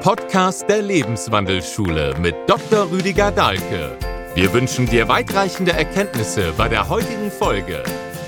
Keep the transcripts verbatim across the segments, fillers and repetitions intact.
Podcast der Lebenswandelschule mit Doktor Rüdiger Dahlke. Wir wünschen dir weitreichende Erkenntnisse bei der heutigen Folge.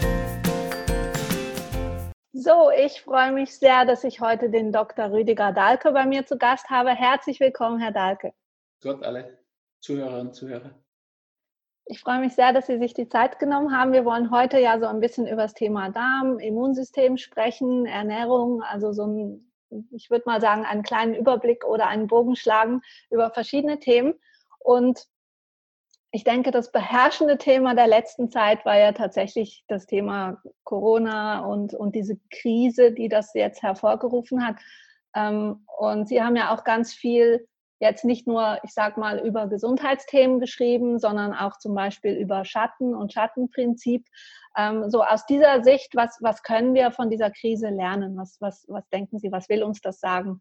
So, ich freue mich sehr, dass ich heute den Doktor Rüdiger Dahlke bei mir zu Gast habe. Herzlich willkommen, Herr Dahlke. Gott, alle Zuhörerinnen und Zuhörer. Ich freue mich sehr, dass Sie sich die Zeit genommen haben. Wir wollen heute ja so ein bisschen über das Thema Darm, Immunsystem sprechen, Ernährung, also so ein, ich würde mal sagen, einen kleinen Überblick oder einen Bogen schlagen über verschiedene Themen. Und ich denke, das beherrschende Thema der letzten Zeit war ja tatsächlich das Thema Corona und, und diese Krise, die das jetzt hervorgerufen hat. Und Sie haben ja auch ganz viel jetzt nicht nur, ich sag mal, über Gesundheitsthemen geschrieben, sondern auch zum Beispiel über Schatten und Schattenprinzip. So aus dieser Sicht, was, was können wir von dieser Krise lernen? Was, was, was denken Sie, was will uns das sagen?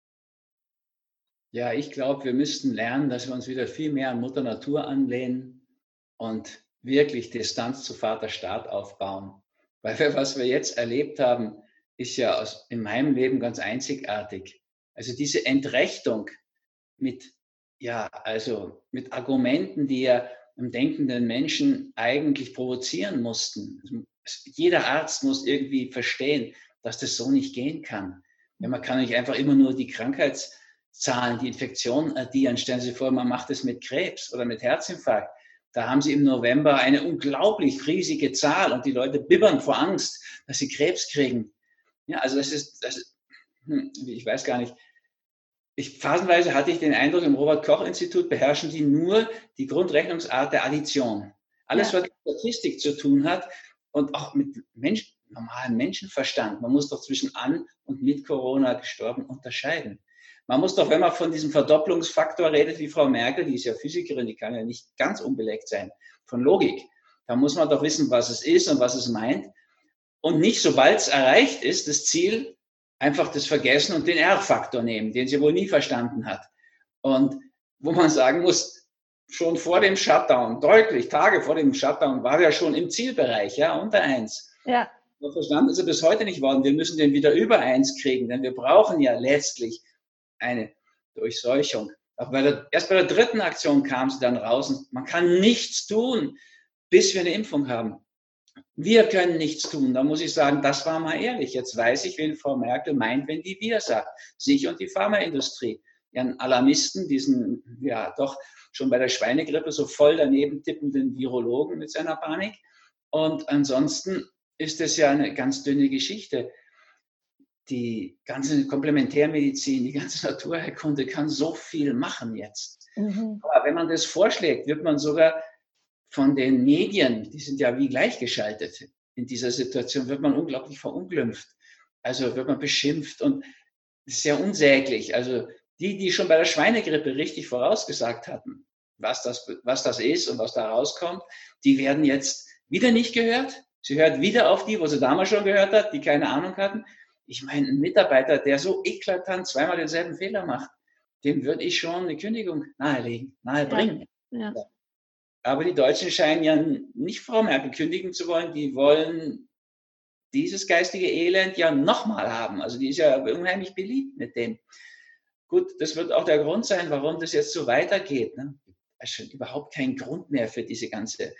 Ja, ich glaube, wir müssten lernen, dass wir uns wieder viel mehr an Mutter Natur anlehnen und wirklich Distanz zu Vater Staat aufbauen. Weil wir, was wir jetzt erlebt haben, ist ja aus, in meinem Leben ganz einzigartig. Also diese Entrechtung mit, ja, also mit Argumenten, die ja im denkenden Menschen eigentlich provozieren mussten. Also jeder Arzt muss irgendwie verstehen, dass das so nicht gehen kann. Ja, man kann nicht einfach immer nur die Krankheitszahlen, die Infektionen addieren. Stellen Sie sich vor, man macht es mit Krebs oder mit Herzinfarkt. Da haben Sie im November eine unglaublich riesige Zahl und die Leute bibbern vor Angst, dass sie Krebs kriegen. Ja, also das ist, das ist ich weiß gar nicht. Ich, phasenweise hatte ich den Eindruck, im Robert-Koch-Institut beherrschen die nur die Grundrechnungsart der Addition. Alles, ja, was mit Statistik zu tun hat und auch mit Mensch, normalem Menschenverstand. Man muss doch zwischen an und mit Corona gestorben unterscheiden. Man muss doch, wenn man von diesem Verdopplungsfaktor redet, wie Frau Merkel, die ist ja Physikerin, die kann ja nicht ganz unbelegt sein, von Logik. Da muss man doch wissen, was es ist und was es meint. Und nicht, sobald es erreicht ist, das Ziel, einfach das Vergessen und den R-Faktor nehmen, den sie wohl nie verstanden hat. Und wo man sagen muss, schon vor dem Shutdown, deutlich, Tage vor dem Shutdown, war er schon im Zielbereich, ja, unter eins. Ja. Und verstanden ist er bis heute nicht worden. Wir müssen den wieder über eins kriegen, denn wir brauchen ja letztlich eine Durchseuchung. Auch bei der, erst bei der dritten Aktion kam sie dann raus und man kann nichts tun, bis wir eine Impfung haben. Wir können nichts tun. Da muss ich sagen, das war mal ehrlich. Jetzt weiß ich, wen Frau Merkel meint, wenn die wir sagt. Sich und die Pharmaindustrie. Ihren Alarmisten, diesen, ja, doch schon bei der Schweinegrippe so voll daneben tippenden Virologen mit seiner Panik. Und ansonsten ist es ja eine ganz dünne Geschichte. Die ganze Komplementärmedizin, die ganze Naturheilkunde kann so viel machen jetzt. Mhm. Aber wenn man das vorschlägt, wird man sogar von den Medien, die sind ja wie gleichgeschaltet in dieser Situation, wird man unglaublich verunglimpft. Also wird man beschimpft und das ist sehr unsäglich. Also die, die schon bei der Schweinegrippe richtig vorausgesagt hatten, was das, was das ist und was da rauskommt, die werden jetzt wieder nicht gehört. Sie hört wieder auf die, wo sie damals schon gehört hat, die keine Ahnung hatten. Ich meine, ein Mitarbeiter, der so eklatant zweimal denselben Fehler macht, dem würde ich schon eine Kündigung nahelegen, nahebringen. Ja. Ja. Aber die Deutschen scheinen ja nicht Frau Merkel kündigen zu wollen. Die wollen dieses geistige Elend ja nochmal haben. Also die ist ja unheimlich beliebt mit dem. Gut, das wird auch der Grund sein, warum das jetzt so weitergeht. Ne? Es ist überhaupt kein Grund mehr für diese ganze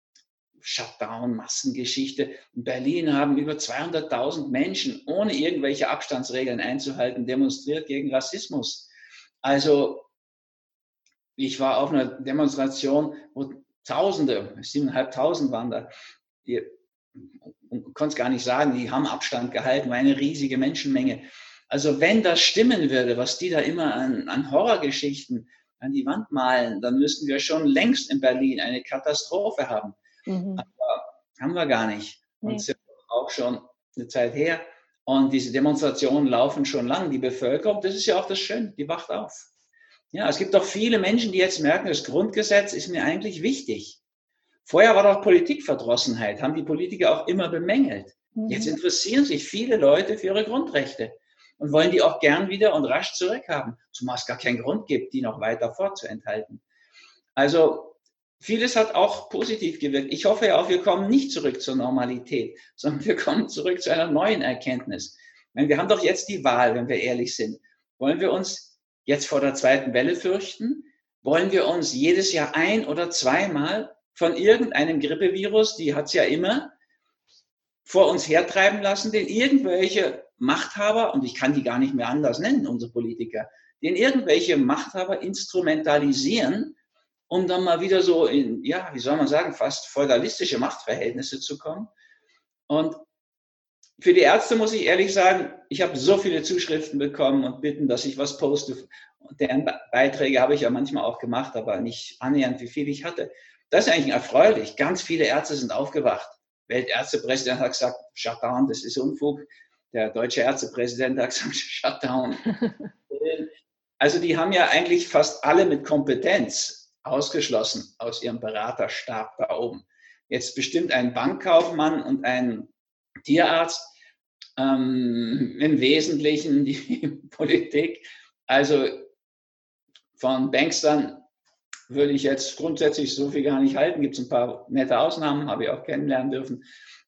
Shutdown-Massengeschichte. In Berlin haben über zweihunderttausend Menschen, ohne irgendwelche Abstandsregeln einzuhalten, demonstriert gegen Rassismus. Also ich war auf einer Demonstration, wo Tausende, siebeneinhalbtausend waren da, die, und konnte es gar nicht sagen, die haben Abstand gehalten, war eine riesige Menschenmenge. Also wenn das stimmen würde, was die da immer an, an Horrorgeschichten an die Wand malen, dann müssten wir schon längst in Berlin eine Katastrophe haben. Mhm. Aber haben wir gar nicht. Und es ist auch schon eine Zeit her. Und diese Demonstrationen laufen schon lang. Die Bevölkerung, das ist ja auch das Schöne, die wacht auf. Ja, es gibt auch viele Menschen, die jetzt merken, das Grundgesetz ist mir eigentlich wichtig. Vorher war doch Politikverdrossenheit, haben die Politiker auch immer bemängelt. Mhm. Jetzt interessieren sich viele Leute für ihre Grundrechte und wollen die auch gern wieder und rasch zurückhaben, zumal es gar keinen Grund gibt, die noch weiter vorzuenthalten. Also vieles hat auch positiv gewirkt. Ich hoffe ja auch, wir kommen nicht zurück zur Normalität, sondern wir kommen zurück zu einer neuen Erkenntnis. Ich meine, wir haben doch jetzt die Wahl, wenn wir ehrlich sind. Wollen wir uns jetzt vor der zweiten Welle fürchten? Wollen wir uns jedes Jahr ein- oder zweimal von irgendeinem Grippevirus, die hat es ja immer, vor uns hertreiben lassen, den irgendwelche Machthaber, und ich kann die gar nicht mehr anders nennen, unsere Politiker, den irgendwelche Machthaber instrumentalisieren, um dann mal wieder so in, ja, wie soll man sagen, fast feudalistische Machtverhältnisse zu kommen. Und für die Ärzte muss ich ehrlich sagen, ich habe so viele Zuschriften bekommen und Bitten, dass ich was poste. Und deren Beiträge habe ich ja manchmal auch gemacht, aber nicht annähernd, wie viel ich hatte. Das ist eigentlich erfreulich. Ganz viele Ärzte sind aufgewacht. Weltärztepräsident hat gesagt, Shutdown, das ist Unfug. Der deutsche Ärztepräsident hat gesagt, Shutdown. Also die haben ja eigentlich fast alle mit Kompetenz ausgeschlossen aus ihrem Beraterstab da oben. Jetzt bestimmt ein Bankkaufmann und ein Tierarzt, ähm, im Wesentlichen die Politik. Also von Bankstern würde ich jetzt grundsätzlich so viel gar nicht halten. Gibt es ein paar nette Ausnahmen, habe ich auch kennenlernen dürfen.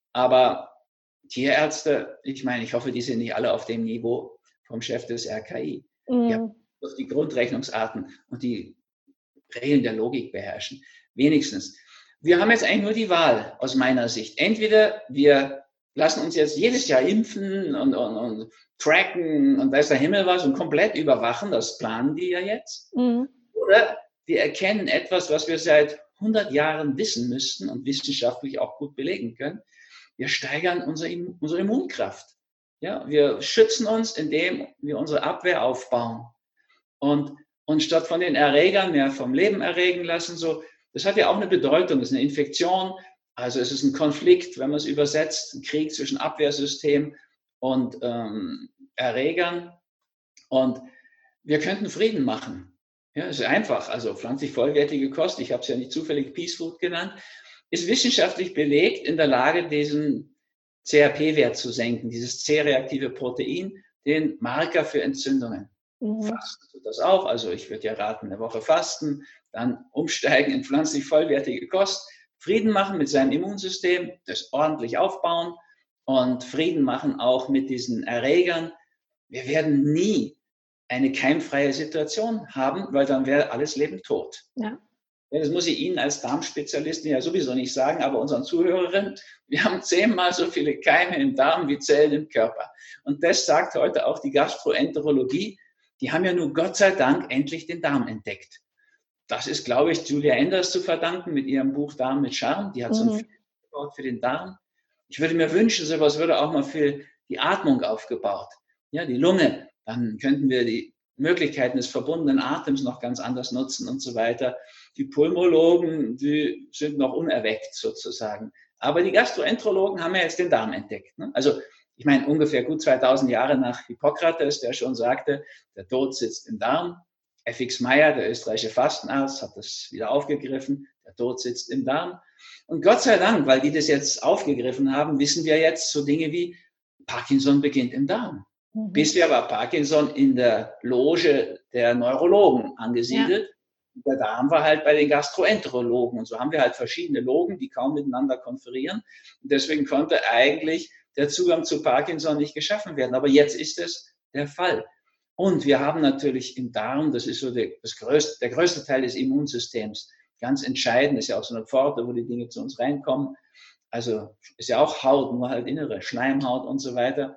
Aber Tierärzte, ich meine, ich hoffe, die sind nicht alle auf dem Niveau vom Chef des R K I. Mhm. Die haben die Grundrechnungsarten und die Regeln der Logik beherrschen. Wenigstens. Wir haben jetzt eigentlich nur die Wahl aus meiner Sicht. Entweder wir lassen uns jetzt jedes Jahr impfen und, und, und tracken und weiß der Himmel was und komplett überwachen, das planen die ja jetzt. Mhm. Oder wir erkennen etwas, was wir seit hundert Jahren wissen müssten und wissenschaftlich auch gut belegen können. Wir steigern unsere, unsere Immunkraft. Ja, wir schützen uns, indem wir unsere Abwehr aufbauen. Und, und statt von den Erregern mehr vom Leben erregen lassen, so, das hat ja auch eine Bedeutung, das ist eine Infektion, also es ist ein Konflikt, wenn man es übersetzt, ein Krieg zwischen Abwehrsystem und ähm, Erregern. Und wir könnten Frieden machen. Ja, es ist einfach, also pflanzlich vollwertige Kost, ich habe es ja nicht zufällig Peace Food genannt, ist wissenschaftlich belegt in der Lage, diesen C R P-Wert zu senken, dieses C-reaktive Protein, den Marker für Entzündungen. Mhm. Fasten tut das auch, also ich würde ja raten, eine Woche fasten, dann umsteigen in pflanzlich vollwertige Kost, Frieden machen mit seinem Immunsystem, das ordentlich aufbauen und Frieden machen auch mit diesen Erregern. Wir werden nie eine keimfreie Situation haben, weil dann wäre alles Leben tot. Ja. Ja, das muss ich Ihnen als Darmspezialistin ja sowieso nicht sagen, aber unseren Zuhörerinnen, wir haben zehnmal so viele Keime im Darm wie Zellen im Körper. Und das sagt heute auch die Gastroenterologie. Die haben ja nun Gott sei Dank endlich den Darm entdeckt. Das ist, glaube ich, Julia Enders zu verdanken mit ihrem Buch Darm mit Charme. Die hat so ein Film aufgebaut für den Darm. Ich würde mir wünschen, sowas würde auch mal für die Atmung aufgebaut. Ja, die Lunge. Dann könnten wir die Möglichkeiten des verbundenen Atems noch ganz anders nutzen und so weiter. Die Pulmologen, die sind noch unerweckt sozusagen. Aber die Gastroenterologen haben ja jetzt den Darm entdeckt. Ne? Also ich meine, ungefähr gut zweitausend Jahre nach Hippokrates, der schon sagte, der Tod sitzt im Darm. F X Meyer, der österreichische Fastenarzt, hat das wieder aufgegriffen. Der Tod sitzt im Darm. Und Gott sei Dank, weil die das jetzt aufgegriffen haben, wissen wir jetzt so Dinge wie Parkinson beginnt im Darm. Mhm. Bisher war Parkinson in der Loge der Neurologen angesiedelt. Ja. Der Darm war halt bei den Gastroenterologen. Und so haben wir halt verschiedene Logen, die kaum miteinander konferieren. Und deswegen konnte eigentlich der Zugang zu Parkinson nicht geschaffen werden. Aber jetzt ist es der Fall. Und wir haben natürlich im Darm, das ist so der, das größte, der größte Teil des Immunsystems, ganz entscheidend, ist ja auch so eine Pforte, wo die Dinge zu uns reinkommen. Also ist ja auch Haut, nur halt innere Schleimhaut und so weiter.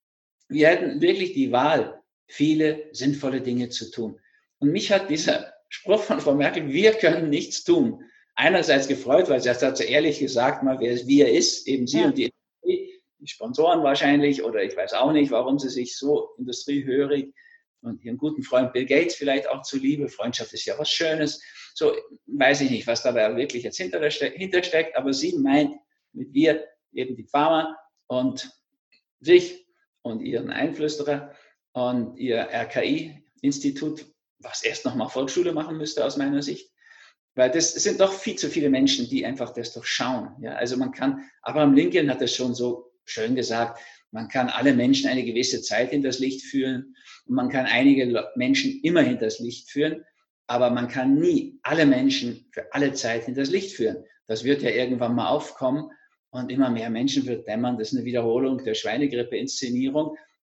Wir hätten wirklich die Wahl, viele sinnvolle Dinge zu tun. Und mich hat dieser Spruch von Frau Merkel, wir können nichts tun, einerseits gefreut, weil sie hat so ehrlich gesagt, mal wer wie er ist, eben sie ja. Und die, die Sponsoren wahrscheinlich, oder ich weiß auch nicht, warum sie sich so industriehörig und ihren guten Freund Bill Gates vielleicht auch zuliebe, Freundschaft ist ja was Schönes, so weiß ich nicht, was da wirklich jetzt hintersteckt, aber sie meint mit wir eben die Pharma und sich und ihren Einflüsterer und ihr R K I-Institut, was erst nochmal Volksschule machen müsste aus meiner Sicht, weil das sind doch viel zu viele Menschen, die einfach das durchschauen. Ja? Also man kann, Abraham Lincoln hat das schon so schön gesagt, man kann alle Menschen eine gewisse Zeit hinters Licht führen und man kann einige Menschen immer hinters Licht führen, aber man kann nie alle Menschen für alle Zeit hinters Licht führen. Das wird ja irgendwann mal aufkommen und immer mehr Menschen wird dämmern. Das ist eine Wiederholung der Schweinegrippe-Inszenierung.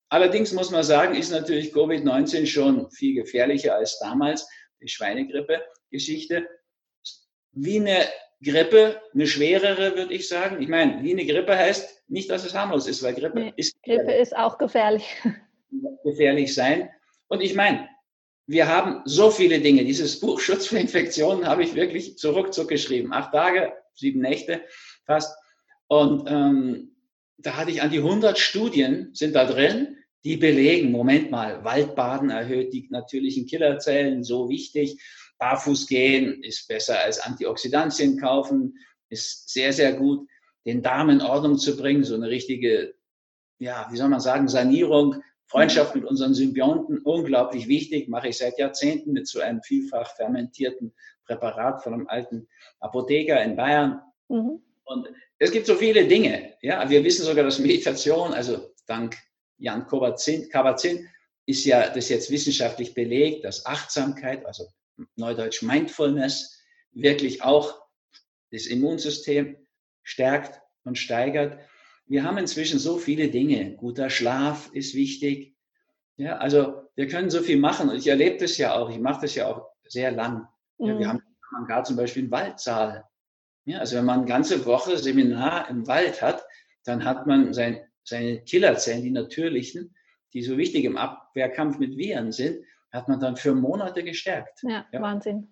Allerdings muss man sagen, ist natürlich Covid neunzehn schon viel gefährlicher als damals, die Schweinegrippe-Geschichte. Wie eine Grippe, eine schwerere, würde ich sagen. Ich meine, wie eine Grippe heißt nicht, dass es harmlos ist, weil Grippe nee, ist Grippe ist auch gefährlich. gefährlich sein. Und ich meine, wir haben so viele Dinge. Dieses Buch Schutz vor Infektionen habe ich wirklich zurückzuck geschrieben. Acht Tage, sieben Nächte fast. Und ähm, da hatte ich an die hundert Studien sind da drin, die belegen, Moment mal, Waldbaden erhöht die natürlichen Killerzellen, so wichtig. Barfuß gehen ist besser als Antioxidantien kaufen, ist sehr, sehr gut. Den Darm in Ordnung zu bringen, so eine richtige, ja, wie soll man sagen, Sanierung, Freundschaft mit unseren Symbionten, unglaublich wichtig, mache ich seit Jahrzehnten mit so einem vielfach fermentierten Präparat von einem alten Apotheker in Bayern. Mhm. Und es gibt so viele Dinge. Ja, wir wissen sogar, dass Meditation, also dank Jan Kabat-Zinn, ist ja das jetzt wissenschaftlich belegt, dass Achtsamkeit, also Neudeutsch Mindfulness, wirklich auch das Immunsystem stärkt und steigert. Wir haben inzwischen so viele Dinge. Guter Schlaf ist wichtig. Ja, also wir können so viel machen. Und ich erlebe das ja auch. Ich mache das ja auch sehr lang. Ja, mhm. Wir haben gar zum Beispiel einen Waldsaal. Ja, also wenn man eine ganze Woche Seminar im Wald hat, dann hat man sein, seine Killerzellen, die natürlichen, die so wichtig im Abwehrkampf mit Viren sind, hat man dann für Monate gestärkt. Ja, ja. Wahnsinn.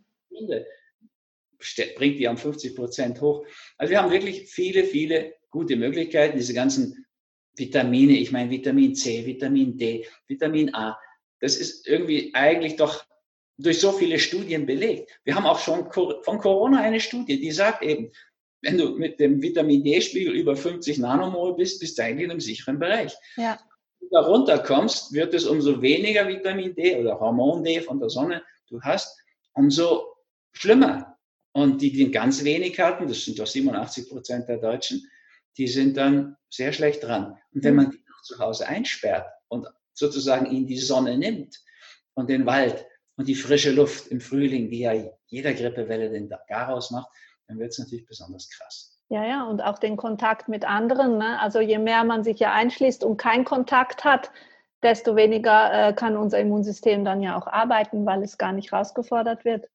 Bringt die um fünfzig Prozent hoch. Also wir haben wirklich viele, viele gute Möglichkeiten, diese ganzen Vitamine, ich meine Vitamin C, Vitamin D, Vitamin A, das ist irgendwie eigentlich doch durch so viele Studien belegt. Wir haben auch schon von Corona eine Studie, die sagt eben, wenn du mit dem Vitamin D-Spiegel über fünfzig Nanomol bist, bist du eigentlich in einem sicheren Bereich. Ja. Wenn du da runterkommst, wird es umso weniger Vitamin D oder Hormon D von der Sonne du hast, umso schlimmer. Und die, die ganz wenig hatten, das sind doch siebenundachtzig Prozent der Deutschen, die sind dann sehr schlecht dran. Und wenn man die noch zu Hause einsperrt und sozusagen ihnen die Sonne nimmt und den Wald und die frische Luft im Frühling, die ja jeder Grippewelle den Garaus macht, dann wird es natürlich besonders krass. Ja, ja, und auch den Kontakt mit anderen. Ne? Also je mehr man sich ja einschließt und keinen Kontakt hat, desto weniger äh, kann unser Immunsystem dann ja auch arbeiten, weil es gar nicht rausgefordert wird.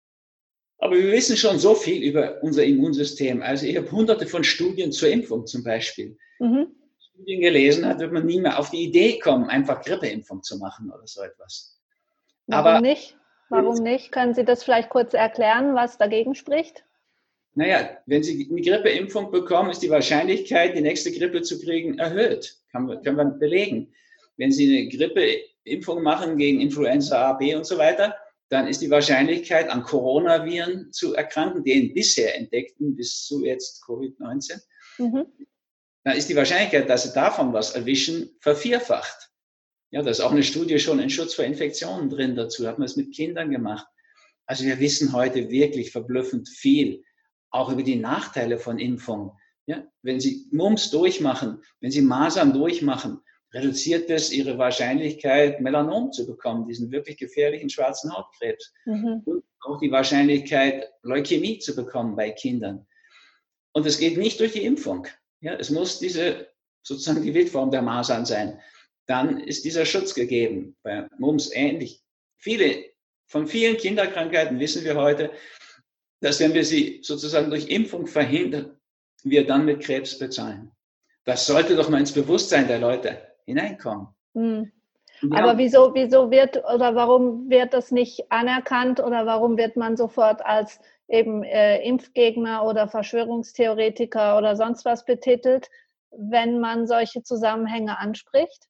Aber wir wissen schon so viel über unser Immunsystem. Also ich habe hunderte von Studien zur Impfung zum Beispiel. Mhm. Studien gelesen hat, wird man nie mehr auf die Idee kommen, einfach Grippeimpfung zu machen oder so etwas. Warum Aber, nicht? Warum nicht? Können Sie das vielleicht kurz erklären, was dagegen spricht? Naja, wenn Sie eine Grippeimpfung bekommen, ist die Wahrscheinlichkeit, die nächste Grippe zu kriegen, erhöht. Kann man, können wir belegen. Wenn Sie eine Grippeimpfung machen gegen Influenza A, B und so weiter, dann ist die Wahrscheinlichkeit, an Coronaviren zu erkranken, den bisher entdeckten, bis zu jetzt Covid neunzehn, mhm. dann ist die Wahrscheinlichkeit, dass Sie davon was erwischen, vervierfacht. Ja, da ist auch eine Studie schon in Schutz vor Infektionen drin dazu, hat man es mit Kindern gemacht. Also wir wissen heute wirklich verblüffend viel, auch über die Nachteile von Impfungen. Ja, wenn Sie Mumps durchmachen, wenn Sie Masern durchmachen, reduziert das ihre Wahrscheinlichkeit, Melanom zu bekommen, diesen wirklich gefährlichen schwarzen Hautkrebs. Mhm. Und auch die Wahrscheinlichkeit, Leukämie zu bekommen bei Kindern. Und es geht nicht durch die Impfung. Ja, es muss diese, sozusagen die Wildform der Masern sein. Dann ist dieser Schutz gegeben. Bei Mumps ähnlich. Viele, von vielen Kinderkrankheiten wissen wir heute, dass wenn wir sie sozusagen durch Impfung verhindern, wir dann mit Krebs bezahlen. Das sollte doch mal ins Bewusstsein der Leute hineinkommen. Hm. Aber wieso, wieso wird oder warum wird das nicht anerkannt oder warum wird man sofort als eben äh, Impfgegner oder Verschwörungstheoretiker oder sonst was betitelt, wenn man solche Zusammenhänge anspricht?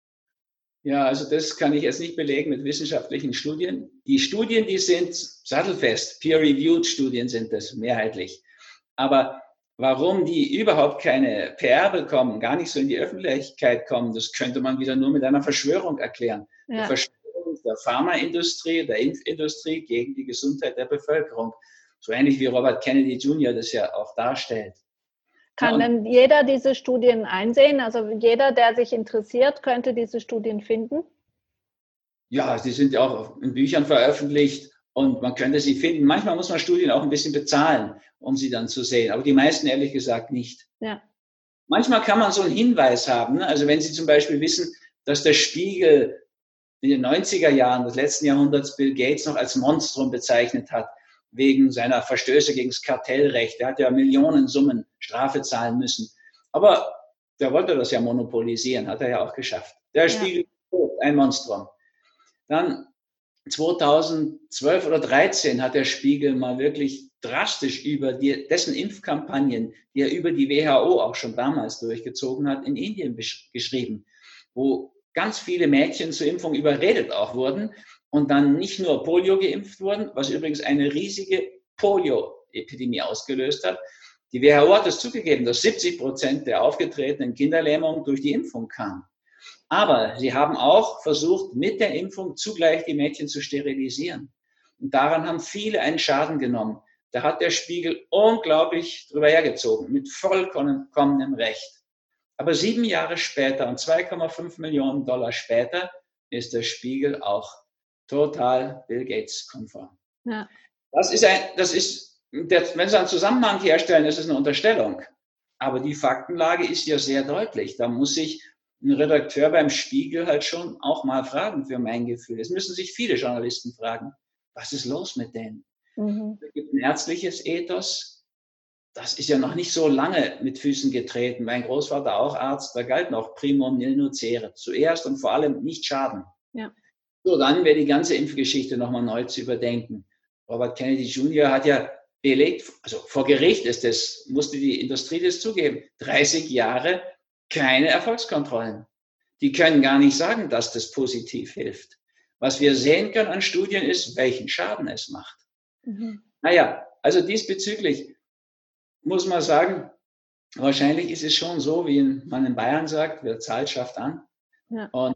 Ja, also das kann ich jetzt nicht belegen mit wissenschaftlichen Studien. Die Studien, die sind sattelfest, peer-reviewed Studien sind das mehrheitlich. Aber warum die überhaupt keine P R bekommen, gar nicht so in die Öffentlichkeit kommen, das könnte man wieder nur mit einer Verschwörung erklären. Ja. Die Verschwörung der Pharmaindustrie, der Impfindustrie gegen die Gesundheit der Bevölkerung. So ähnlich wie Robert Kennedy Junior das ja auch darstellt. Kann ja, denn jeder diese Studien einsehen? Also jeder, der sich interessiert, könnte diese Studien finden? Ja, sie sind ja auch in Büchern veröffentlicht. Und man könnte sie finden. Manchmal muss man Studien auch ein bisschen bezahlen, um sie dann zu sehen. Aber die meisten ehrlich gesagt nicht. Ja. Manchmal kann man so einen Hinweis haben. Ne? Also wenn Sie zum Beispiel wissen, dass der Spiegel in den neunziger Jahren des letzten Jahrhunderts Bill Gates noch als Monstrum bezeichnet hat, wegen seiner Verstöße gegen das Kartellrecht. Er hat ja Millionensummen Strafe zahlen müssen. Aber der wollte das ja monopolisieren, hat er ja auch geschafft. Der Spiegel, ja. Ein Monstrum. Dann zweitausendzwölf oder dreizehn hat der Spiegel mal wirklich drastisch über die, dessen Impfkampagnen, die er über die W H O auch schon damals durchgezogen hat, in Indien geschrieben, wo ganz viele Mädchen zur Impfung überredet auch wurden und dann nicht nur Polio geimpft wurden, was übrigens eine riesige Polio-Epidemie ausgelöst hat. Die W H O hat es zugegeben, dass siebzig Prozent der aufgetretenen Kinderlähmung durch die Impfung kam. Aber sie haben auch versucht, mit der Impfung zugleich die Mädchen zu sterilisieren. Und daran haben viele einen Schaden genommen. Da hat der Spiegel unglaublich drüber hergezogen, mit vollkommenem Recht. Aber sieben Jahre später und zwei Komma fünf Millionen Dollar später ist der Spiegel auch total Bill Gates konform. Ja. Das ist ein, das ist, wenn Sie einen Zusammenhang herstellen, ist es eine Unterstellung. Aber die Faktenlage ist ja sehr deutlich. Da muss sich ein Redakteur beim Spiegel halt schon auch mal fragen, für mein Gefühl. Es müssen sich viele Journalisten fragen, was ist los mit denen? Mhm. Es gibt ein ärztliches Ethos. Das ist ja noch nicht so lange mit Füßen getreten. Mein Großvater, auch Arzt, da galt noch primum nil nocere. Zuerst und vor allem nicht schaden. Ja. So, dann wäre die ganze Impfgeschichte nochmal neu zu überdenken. Robert Kennedy Junior hat ja belegt, also vor Gericht ist das, musste die Industrie das zugeben, dreißig Jahre keine Erfolgskontrollen. Die können gar nicht sagen, dass das positiv hilft. Was wir sehen können an Studien ist, welchen Schaden es macht. Mhm. Naja, also diesbezüglich muss man sagen, wahrscheinlich ist es schon so, wie man in Bayern sagt, wer zahlt, schafft an. Ja. Und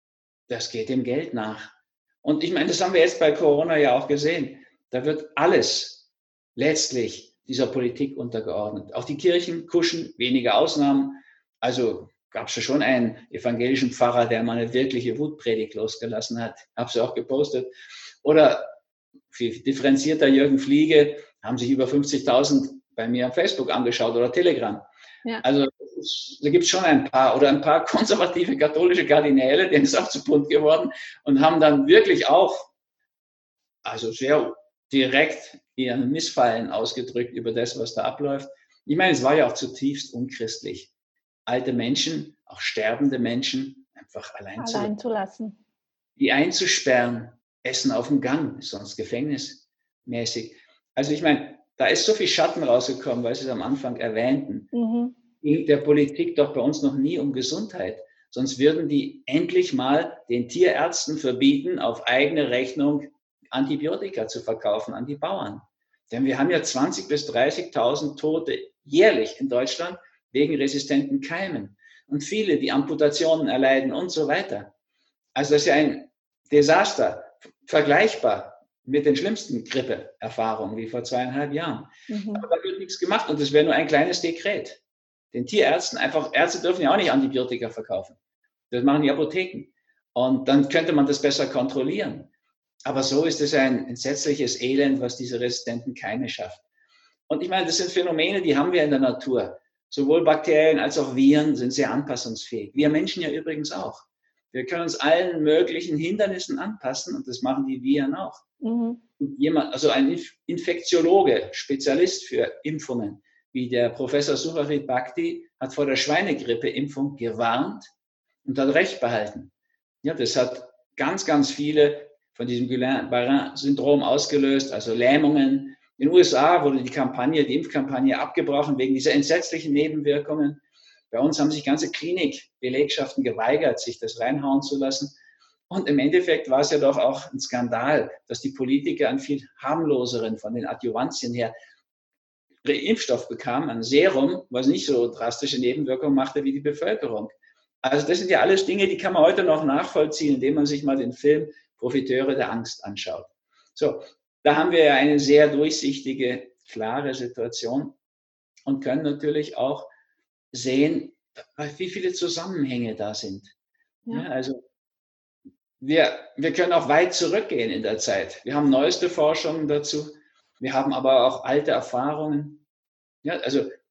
das geht dem Geld nach. Und ich meine, das haben wir jetzt bei Corona ja auch gesehen. Da wird alles letztlich dieser Politik untergeordnet. Auch die Kirchen kuschen, wenige Ausnahmen. Also gab es ja schon einen evangelischen Pfarrer, der mal eine wirkliche Wutpredigt losgelassen hat. Habe sie auch gepostet. Oder viel differenzierter Jürgen Fliege, haben sich über fünfzigtausend bei mir auf Facebook angeschaut oder Telegram. Ja. Also da gibt es schon ein paar oder ein paar konservative katholische Kardinäle, denen ist auch zu bunt geworden und haben dann wirklich auch also sehr direkt ihren Missfallen ausgedrückt über das, was da abläuft. Ich meine, es war ja auch zutiefst unchristlich, alte Menschen, auch sterbende Menschen, einfach allein, allein zu lassen. Die einzusperren, Essen auf dem Gang, ist sonst gefängnismäßig. Also ich meine, da ist so viel Schatten rausgekommen, weil Sie es am Anfang erwähnten. Mhm. Ging der Politik doch bei uns noch nie um Gesundheit. Sonst würden die endlich mal den Tierärzten verbieten, auf eigene Rechnung Antibiotika zu verkaufen an die Bauern. Denn wir haben ja zwanzigtausend bis dreißigtausend Tote jährlich in Deutschland wegen resistenten Keimen. Und viele, die Amputationen erleiden und so weiter. Also das ist ja ein Desaster, vergleichbar mit den schlimmsten Grippeerfahrungen wie vor zweieinhalb Jahren. Mhm. Aber da wird nichts gemacht und das wäre nur ein kleines Dekret. Den Tierärzten einfach, Ärzte dürfen ja auch nicht Antibiotika verkaufen. Das machen die Apotheken. Und dann könnte man das besser kontrollieren. Aber so ist es ein entsetzliches Elend, was diese resistenten Keime schafft. Und ich meine, das sind Phänomene, die haben wir in der Natur. Sowohl Bakterien als auch Viren sind sehr anpassungsfähig. Wir Menschen ja übrigens auch. Wir können uns allen möglichen Hindernissen anpassen und das machen die Viren auch. Mhm. Jemand, also ein Infektiologe, Spezialist für Impfungen, wie der Professor Sucharit Bhakti, hat vor der Schweinegrippe-Impfung gewarnt und hat Recht behalten. Ja, das hat ganz, ganz viele von diesem Guillain-Barré-Syndrom ausgelöst, also Lähmungen. In den U S A wurde die Kampagne, die Impfkampagne abgebrochen wegen dieser entsetzlichen Nebenwirkungen. Bei uns haben sich ganze Klinikbelegschaften geweigert, sich das reinhauen zu lassen. Und im Endeffekt war es ja doch auch ein Skandal, dass die Politiker einen viel harmloseren von den Adjuvantien her Impfstoff bekamen, ein Serum, was nicht so drastische Nebenwirkungen machte wie die Bevölkerung. Also das sind ja alles Dinge, die kann man heute noch nachvollziehen, indem man sich mal den Film Profiteure der Angst anschaut. So, da haben wir ja eine sehr durchsichtige, klare Situation und können natürlich auch sehen, wie viele Zusammenhänge da sind. Ja. Ja, also wir, wir können auch weit zurückgehen in der Zeit. Wir haben neueste Forschungen dazu. Wir haben aber auch alte Erfahrungen. Ja, also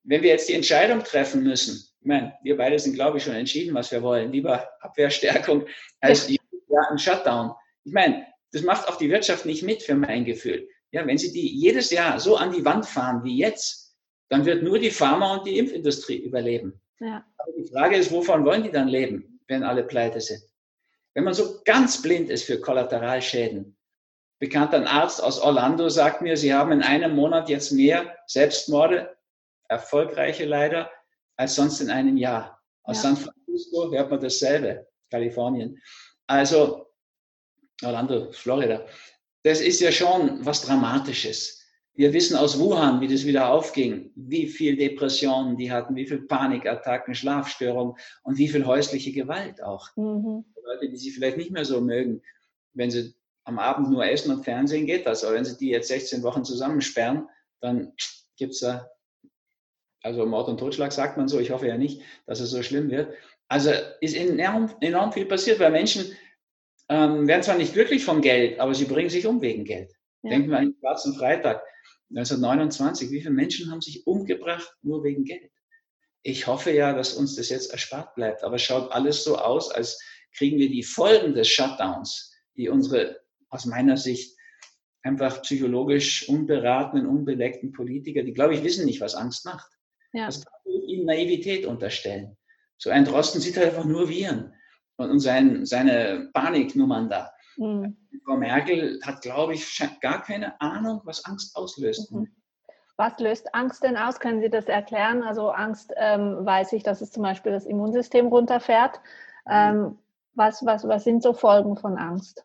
wenn wir jetzt die Entscheidung treffen müssen, ich meine, wir beide sind, glaube ich, schon entschieden, was wir wollen, lieber Abwehrstärkung als ja, ein Shutdown. Ich meine, das macht auch die Wirtschaft nicht mit, für mein Gefühl. Ja, wenn sie die jedes Jahr so an die Wand fahren wie jetzt, dann wird nur die Pharma- und die Impfindustrie überleben. Ja. Aber die Frage ist, wovon wollen die dann leben, wenn alle pleite sind? Wenn man so ganz blind ist für Kollateralschäden. Bekannter ein Arzt aus Orlando sagt mir, sie haben in einem Monat jetzt mehr Selbstmorde, erfolgreiche leider, als sonst in einem Jahr. Aus ja. San Francisco hört man dasselbe, Kalifornien. Also Orlando, Florida. Das ist ja schon was Dramatisches. Wir wissen aus Wuhan, wie das wieder aufging, wie viel Depressionen die hatten, wie viel Panikattacken, Schlafstörungen und wie viel häusliche Gewalt auch. Mhm. Leute, die sie vielleicht nicht mehr so mögen, wenn sie am Abend nur essen und Fernsehen, geht das. Aber wenn sie die jetzt sechzehn Wochen zusammensperren, dann gibt es da, also Mord und Totschlag sagt man so, ich hoffe ja nicht, dass es so schlimm wird. Also ist enorm, enorm viel passiert, weil Menschen ähm, werden zwar nicht glücklich vom Geld, aber sie bringen sich um wegen Geld. Ja. Denken wir an den Schwarzen Freitag neunzehnhundertneunundzwanzig. Wie viele Menschen haben sich umgebracht nur wegen Geld? Ich hoffe ja, dass uns das jetzt erspart bleibt. Aber es schaut alles so aus, als kriegen wir die Folgen des Shutdowns, die unsere, aus meiner Sicht, einfach psychologisch unberatenen, unbeleckten Politiker, die, glaube ich, wissen nicht, was Angst macht. Ja. Das kann ich ihnen Naivität unterstellen. So ein Drosten sieht halt einfach nur Viren und, und sein, seine Paniknummern da. Mhm. Frau Merkel hat, glaube ich, gar keine Ahnung, was Angst auslöst. Mhm. Was löst Angst denn aus? Können Sie das erklären? Also Angst, ähm, weiß ich, dass es zum Beispiel das Immunsystem runterfährt. Ähm, was, was, was sind so Folgen von Angst?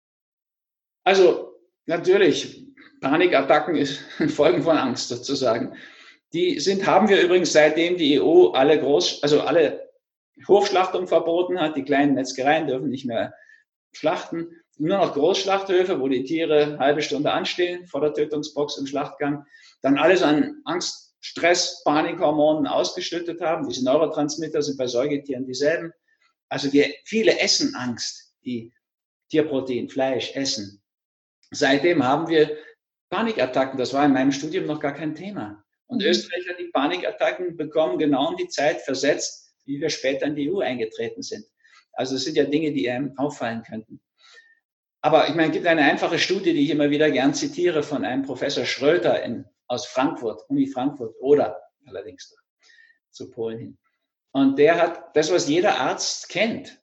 Also natürlich, Panikattacken ist Folgen von Angst sozusagen. Die sind, haben wir übrigens, seitdem die E U alle Groß, also alle Hofschlachtung verboten hat. Die kleinen Metzgereien dürfen nicht mehr schlachten. Nur noch Großschlachthöfe, wo die Tiere eine halbe Stunde anstehen vor der Tötungsbox im Schlachtgang. Dann alles an Angst, Stress, Panikhormonen ausgeschüttet haben. Diese Neurotransmitter sind bei Säugetieren dieselben. Also wir, viele essen Angst, die Tierprotein, Fleisch essen. Seitdem haben wir Panikattacken. Das war in meinem Studium noch gar kein Thema. Und mhm. Österreich hat die Panikattacken bekommen, genau um die Zeit versetzt, wie wir später in die E U eingetreten sind. Also es sind ja Dinge, die einem auffallen könnten. Aber ich meine, es gibt eine einfache Studie, die ich immer wieder gern zitiere, von einem Professor Schröter in, aus Frankfurt, Uni Frankfurt, oder allerdings zu Polen hin. Und der hat das, was jeder Arzt kennt,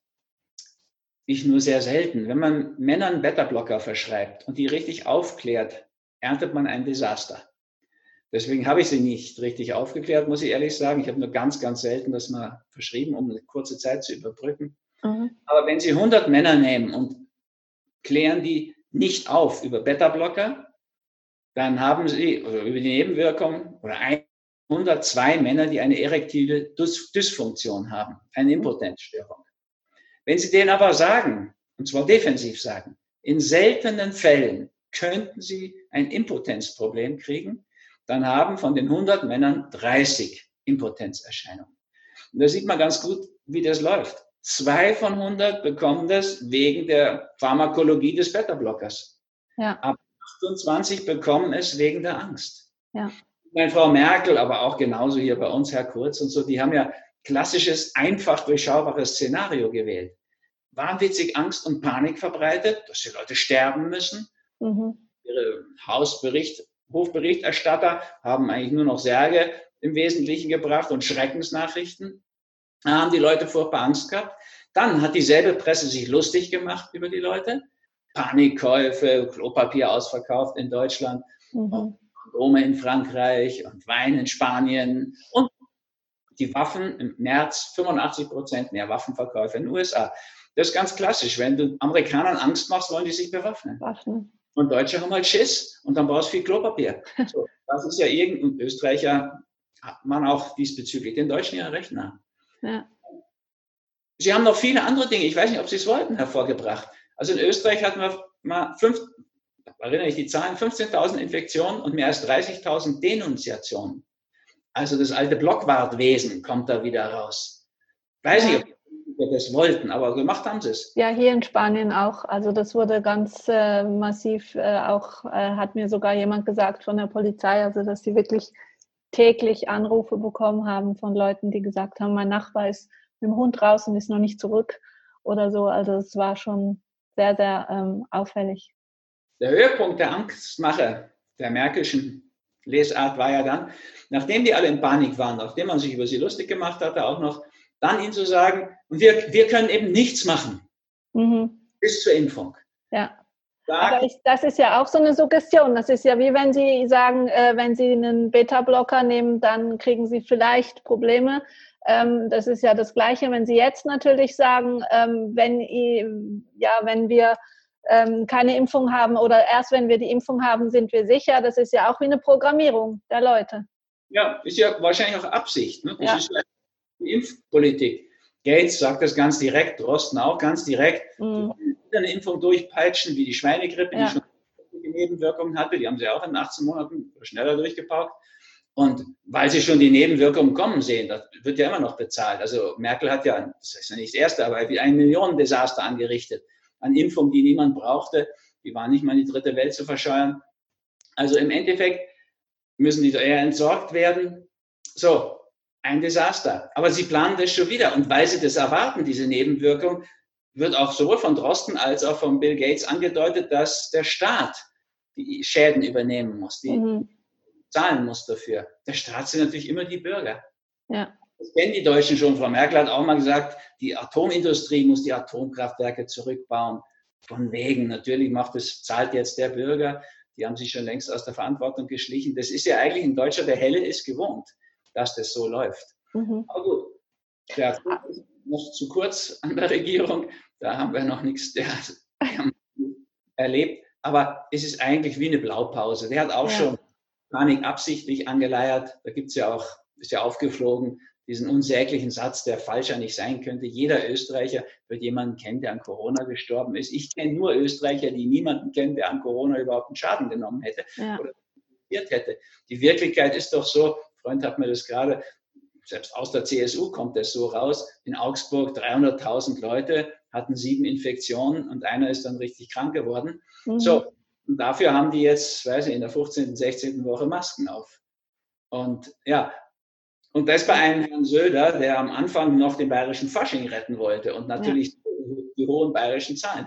ich nur sehr selten. Wenn man Männern Beta-Blocker verschreibt und die richtig aufklärt, erntet man ein Desaster. Deswegen habe ich sie nicht richtig aufgeklärt, muss ich ehrlich sagen. Ich habe nur ganz, ganz selten das mal verschrieben, um eine kurze Zeit zu überbrücken. Mhm. Aber wenn Sie hundert Männer nehmen und klären die nicht auf über Beta-Blocker, dann haben Sie, oder über die Nebenwirkungen, oder hundertzwei Männer, die eine erektile Dys- Dysfunktion haben, eine Impotenzstörung. Wenn Sie denen aber sagen, und zwar defensiv sagen, in seltenen Fällen könnten Sie ein Impotenzproblem kriegen, dann haben von den hundert Männern dreißig Impotenzerscheinungen. Und da sieht man ganz gut, wie das läuft. Zwei von hundert bekommen das wegen der Pharmakologie des Beta-Blockers. Ja. Aber achtundzwanzig bekommen es wegen der Angst. Ja. Meine Frau Merkel, aber auch genauso hier bei uns, Herr Kurz und so, die haben ja klassisches, einfach durchschaubares Szenario gewählt. Wahnwitzig Angst und Panik verbreitet, dass die Leute sterben müssen. Mhm. Ihre Hausbericht, Hofberichterstatter haben eigentlich nur noch Särge im Wesentlichen gebracht und Schreckensnachrichten. Da haben die Leute furchtbar Angst gehabt. Dann hat dieselbe Presse sich lustig gemacht über die Leute. Panikkäufe, Klopapier ausverkauft in Deutschland, mhm. Kondome in Frankreich und Wein in Spanien und die Waffen im März, fünfundachtzig Prozent mehr Waffenverkäufe in den U S A. Das ist ganz klassisch. Wenn du Amerikanern Angst machst, wollen die sich bewaffnen. Waffen. Und Deutsche haben halt Schiss und dann brauchst du viel Klopapier. So, das ist ja irgendein Österreicher, hat man auch diesbezüglich den Deutschen ja recht nah. Ja. Sie haben noch viele andere Dinge, ich weiß nicht, ob Sie es wollten, hervorgebracht. Also in Österreich hatten wir mal, fünf, erinnere ich die Zahlen, fünfzehntausend Infektionen und mehr als dreißigtausend Denunziationen. Also das alte Blockwartwesen kommt da wieder raus. Weiß nicht, ob wir das wollten, aber gemacht haben sie es. Ja, hier in Spanien auch. Also das wurde ganz äh, massiv, äh, auch äh, hat mir sogar jemand gesagt von der Polizei, also dass die wirklich täglich Anrufe bekommen haben von Leuten, die gesagt haben, mein Nachbar ist mit dem Hund raus und ist noch nicht zurück oder so. Also es war schon sehr, sehr ähm, auffällig. Der Höhepunkt der Angstmache der Merkelschen Lesart war ja dann, nachdem die alle in Panik waren, nachdem man sich über sie lustig gemacht hatte, auch noch dann ihnen zu sagen, und wir, wir können eben nichts machen Mhm. bis zur Impfung. Ja. Sag, Aber ich, das ist ja auch so eine Suggestion. Das ist ja wie wenn Sie sagen, äh, wenn Sie einen Beta-Blocker nehmen, dann kriegen Sie vielleicht Probleme. Ähm, das ist ja das Gleiche, wenn Sie jetzt natürlich sagen, ähm, wenn, ja, wenn wir ähm, keine Impfung haben oder erst wenn wir die Impfung haben, sind wir sicher. Das ist ja auch wie eine Programmierung der Leute. Ja, ist ja wahrscheinlich auch Absicht. Ne? Das Ja. ist ja die Impfpolitik. Gates sagt das ganz direkt, Drosten auch ganz direkt. Mhm. Die wollen eine Impfung durchpeitschen, wie die Schweinegrippe, Ja. die schon Nebenwirkungen hatte. Die haben sie auch in achtzehn Monaten schneller durchgepaukt. Und weil sie schon die Nebenwirkungen kommen sehen, das wird ja immer noch bezahlt. Also Merkel hat ja, das ist ja nicht das erste, aber ein Millionendesaster angerichtet an Impfungen, die niemand brauchte. Die waren nicht mal in die dritte Welt zu verscheuern. Also im Endeffekt müssen die eher entsorgt werden. So, ein Desaster. Aber sie planen das schon wieder. Und weil sie das erwarten, diese Nebenwirkung, wird auch sowohl von Drosten als auch von Bill Gates angedeutet, dass der Staat die Schäden übernehmen muss, die mhm. zahlen muss dafür. Der Staat sind natürlich immer die Bürger. Ja. Das kennen die Deutschen schon. Frau Merkel hat auch mal gesagt, die Atomindustrie muss die Atomkraftwerke zurückbauen. Von wegen, natürlich macht es, zahlt jetzt der Bürger. Die haben sich schon längst aus der Verantwortung geschlichen. Das ist ja eigentlich ein Deutscher, der Helle ist, gewohnt, dass das so läuft. Mhm. Aber gut, ja, noch zu kurz an der Regierung. Da haben wir noch nichts der, der erlebt. Aber es ist eigentlich wie eine Blaupause. Der hat auch ja. schon Panik absichtlich angeleiert. Da gibt es ja auch, ist ja aufgeflogen, diesen unsäglichen Satz, der falscher nicht sein könnte. Jeder Österreicher wird jemanden kennen, der an Corona gestorben ist. Ich kenne nur Österreicher, die niemanden kennen, der an Corona überhaupt einen Schaden genommen hätte ja. oder hätte. Die Wirklichkeit ist doch so, ein Freund hat mir das gerade, selbst aus der C S U kommt das so raus, in Augsburg dreihunderttausend Leute hatten sieben Infektionen und einer ist dann richtig krank geworden. Mhm. So, und dafür haben die jetzt, weiß ich, in der fünfzehnten, sechzehnten Woche Masken auf. Und ja, und das bei einem Herrn Söder, der am Anfang noch den bayerischen Fasching retten wollte und natürlich ja. die hohen bayerischen Zahlen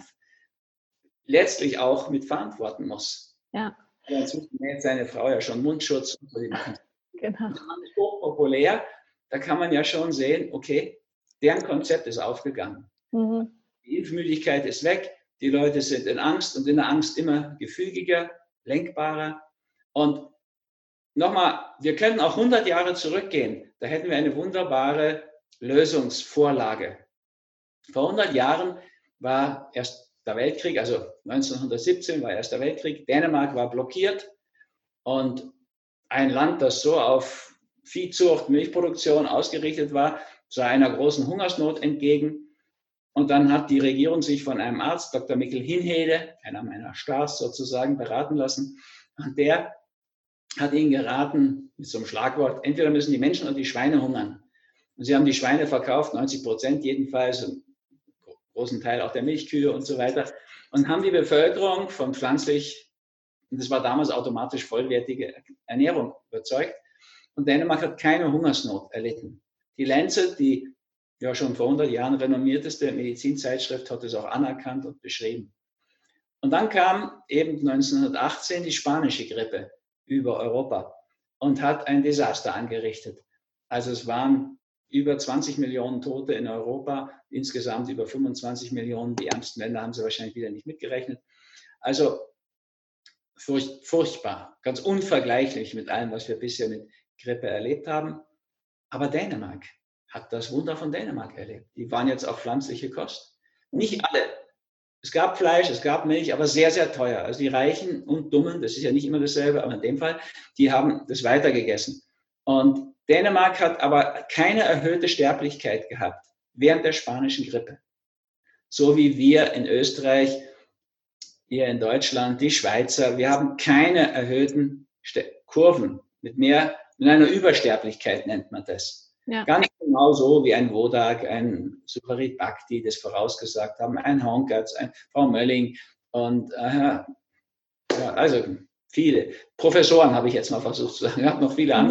letztlich auch mit verantworten muss. Ja. Aber inzwischen näht seine Frau ja schon Mundschutz. Genau. Das ist hochpopulär. Da kann man ja schon sehen, okay, deren Konzept ist aufgegangen. Mhm. Die Impfmüdigkeit ist weg, die Leute sind in Angst und in der Angst immer gefügiger, lenkbarer. Und nochmal, wir können auch hundert Jahre zurückgehen. Da hätten wir eine wunderbare Lösungsvorlage. Vor hundert Jahren war erst der Weltkrieg, also neunzehnhundertsiebzehn war erst der Weltkrieg. Dänemark war blockiert und ein Land, das so auf Viehzucht, Milchproduktion ausgerichtet war, sah einer großen Hungersnot entgegen. Und dann hat die Regierung sich von einem Arzt, Doktor Mikkel Hinhede, einer meiner Stars sozusagen, beraten lassen. Und der hat ihnen geraten, mit so einem Schlagwort, entweder müssen die Menschen oder die Schweine hungern. Und sie haben die Schweine verkauft, neunzig Prozent jedenfalls, einen großen Teil auch der Milchkühe und so weiter, und haben die Bevölkerung von pflanzlich, und das war damals automatisch vollwertige Ernährung, überzeugt. Und Dänemark hat keine Hungersnot erlitten. Die Lancet, die ja schon vor hundert Jahren renommierteste Medizinzeitschrift, hat es auch anerkannt und beschrieben. Und dann kam eben neunzehnhundertachtzehn die spanische Grippe über Europa und hat ein Desaster angerichtet. Also es waren über zwanzig Millionen Tote in Europa, insgesamt über fünfundzwanzig Millionen. Die ärmsten Länder haben sie wahrscheinlich wieder nicht mitgerechnet. Also furcht, furchtbar, ganz unvergleichlich mit allem, was wir bisher mit Grippe erlebt haben. Aber Dänemark hat das Wunder von Dänemark erlebt. Die waren jetzt auf pflanzliche Kost. Nicht alle. Es gab Fleisch, es gab Milch, aber sehr, sehr teuer. Also die Reichen und Dummen, das ist ja nicht immer dasselbe, aber in dem Fall, die haben das weitergegessen. Und Dänemark hat aber keine erhöhte Sterblichkeit gehabt während der spanischen Grippe. So wie wir in Österreich, hier in Deutschland, die Schweizer, wir haben keine erhöhten Kurven mit mehr, mit einer Übersterblichkeit nennt man das. Ja. Ganz genau so wie ein Wodak, ein Sucharit Bhakti das vorausgesagt haben, ein Honkertz, ein Frau Mölling und äh, ja, also viele Professoren habe ich jetzt mal versucht zu sagen, ich habe noch viele andere.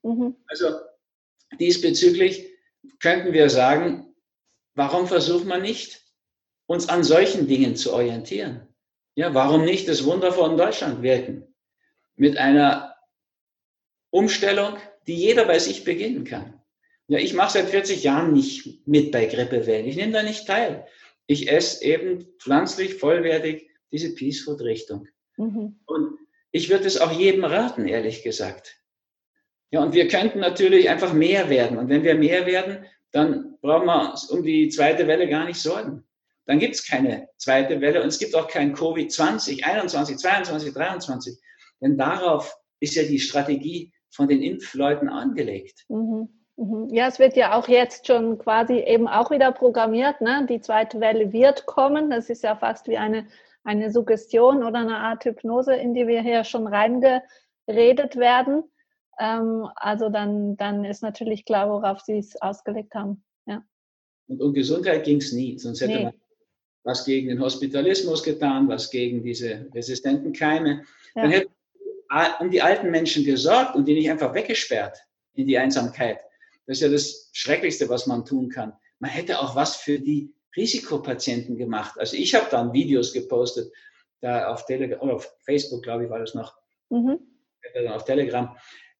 Mhm. Also diesbezüglich könnten wir sagen, warum versucht man nicht, uns an solchen Dingen zu orientieren? Ja, warum nicht das Wunder von Deutschland wirken? Mit einer Umstellung, die jeder bei sich beginnen kann. Ja, ich mache seit vierzig Jahren nicht mit bei Grippewellen. Ich nehme da nicht teil. Ich esse eben pflanzlich, vollwertig diese Peace Food Richtung. Mhm. Und ich würde es auch jedem raten, ehrlich gesagt. Ja, und wir könnten natürlich einfach mehr werden. Und wenn wir mehr werden, dann brauchen wir um die zweite Welle gar nicht sorgen. Dann gibt es keine zweite Welle und es gibt auch kein Covid zwanzig, einundzwanzig, zweiundzwanzig, dreiundzwanzig. Denn darauf ist ja die Strategie von den Impfleuten angelegt. Mhm. Ja, es wird ja auch jetzt schon quasi eben auch wieder programmiert, ne? Die zweite Welle wird kommen. Das ist ja fast wie eine, eine Suggestion oder eine Art Hypnose, in die wir hier schon reingeredet werden. Ähm, also dann, dann ist natürlich klar, worauf Sie es ausgelegt haben. Ja. Und um Gesundheit ging es nie, sonst hätte nee. man was gegen den Hospitalismus getan, was gegen diese resistenten Keime. Ja. Dann hätte man um die alten Menschen gesorgt und die nicht einfach weggesperrt in die Einsamkeit. Das ist ja das Schrecklichste, was man tun kann. Man hätte auch was für die Risikopatienten gemacht. Also ich habe dann Videos gepostet, da auf Telegram, oder auf Facebook, glaube ich, war das noch, mhm. auf Telegram.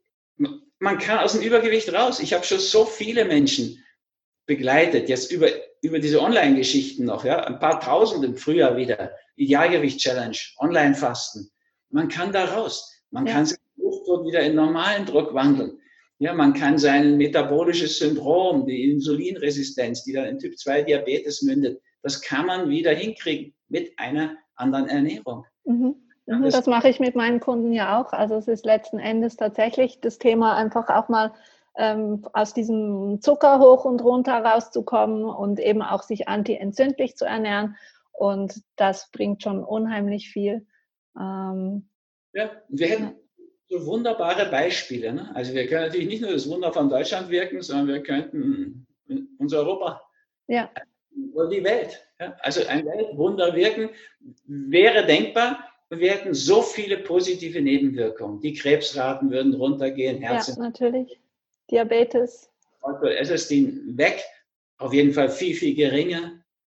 Man kann aus dem Übergewicht raus. Ich habe schon so viele Menschen begleitet, jetzt über, über diese Online-Geschichten noch, ja, ein paar Tausend im Frühjahr wieder, Idealgewicht-Challenge, Online-Fasten. Man kann da raus. Man ja. kann sich wieder in normalen Druck wandeln. Ja, man kann sein metabolisches Syndrom, die Insulinresistenz, die dann in Typ zwei Diabetes mündet, das kann man wieder hinkriegen mit einer anderen Ernährung. Mhm. Das, das mache ich mit meinen Kunden ja auch. Also es ist letzten Endes tatsächlich das Thema, einfach auch mal ähm, aus diesem Zucker hoch und runter rauszukommen und eben auch sich antientzündlich zu ernähren. Und das bringt schon unheimlich viel. Ähm, ja, wir hätten so wunderbare Beispiele. Ne? Also wir können natürlich nicht nur das Wunder von Deutschland wirken, sondern wir könnten unser Europa ja. oder die Welt. Ja? Also ein Weltwunder wirken wäre denkbar. Wir hätten so viele positive Nebenwirkungen. Die Krebsraten würden runtergehen, Herz. Ja, natürlich. Diabetes. Es ist weg, auf jeden Fall viel, viel geringer.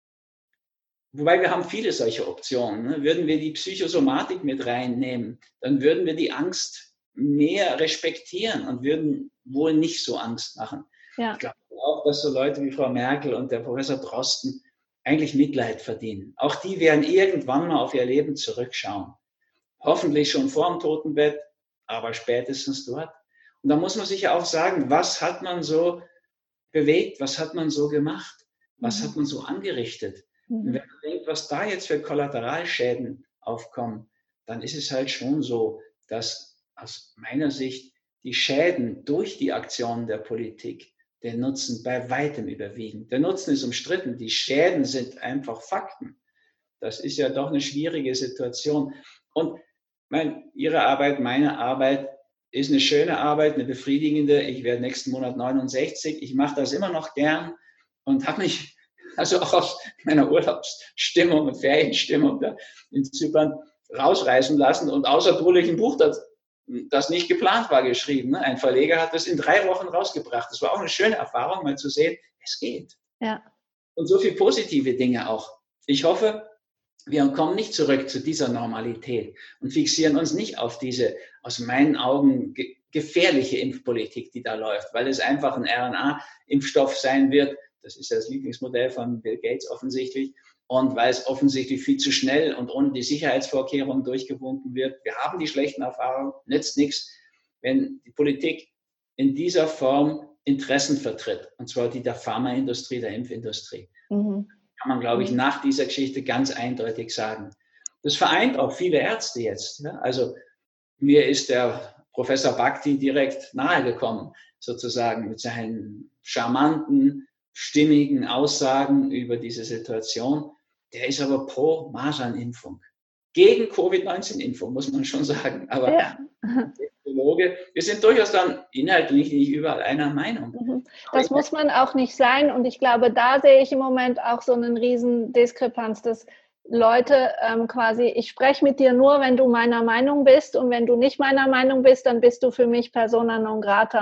Wobei wir haben viele solche Optionen. Ne? Würden wir die Psychosomatik mit reinnehmen, dann würden wir die Angst mehr respektieren und würden wohl nicht so Angst machen. Ja. Ich glaube auch, dass so Leute wie Frau Merkel und der Professor Drosten eigentlich Mitleid verdienen. Auch die werden irgendwann mal auf ihr Leben zurückschauen. Hoffentlich schon vor dem Totenbett, aber spätestens dort. Und da muss man sich ja auch sagen, was hat man so bewegt, was hat man so gemacht, was mhm. hat man so angerichtet. Mhm. Und wenn man denkt, was da jetzt für Kollateralschäden aufkommen, dann ist es halt schon so, dass aus meiner Sicht die Schäden durch die Aktionen der Politik den Nutzen bei weitem überwiegen. Der Nutzen ist umstritten, die Schäden sind einfach Fakten. Das ist ja doch eine schwierige Situation. Und mein, Ihre Arbeit, meine Arbeit ist eine schöne Arbeit, eine befriedigende. Ich werde nächsten Monat neunundsechzig. Ich mache das immer noch gern und habe mich also auch aus meiner Urlaubsstimmung und Ferienstimmung da in Zypern rausreißen lassen und außertourlich ein Buch, das, das nicht geplant war, geschrieben. Ein Verleger hat das in drei Wochen rausgebracht. Das war auch eine schöne Erfahrung, mal zu sehen, es geht. Ja. Und so viele positive Dinge auch. Ich hoffe, wir kommen nicht zurück zu dieser Normalität und fixieren uns nicht auf diese, aus meinen Augen, ge- gefährliche Impfpolitik, die da läuft, weil es einfach ein R N A-Impfstoff sein wird. Das ist ja das Lieblingsmodell von Bill Gates offensichtlich. Und weil es offensichtlich viel zu schnell und ohne die Sicherheitsvorkehrungen durchgewunken wird. Wir haben die schlechten Erfahrungen, nützt nichts, wenn die Politik in dieser Form Interessen vertritt. Und zwar die der Pharmaindustrie, der Impfindustrie. Mhm. Kann man, glaube ich, nach dieser Geschichte ganz eindeutig sagen. Das vereint auch viele Ärzte jetzt. Ja? Also mir ist der Professor Bhakti direkt nahegekommen, sozusagen mit seinen charmanten, stimmigen Aussagen über diese Situation. Der ist aber pro Masernimpfung. Gegen Covid neunzehn Impfung, muss man schon sagen. Aber ja. Biologe, wir sind durchaus dann inhaltlich nicht überall einer Meinung. Das muss man auch nicht sein. Und ich glaube, da sehe ich im Moment auch so eine riesen Diskrepanz, dass Leute ähm, quasi, ich spreche mit dir nur, wenn du meiner Meinung bist und wenn du nicht meiner Meinung bist, dann bist du für mich persona non grata.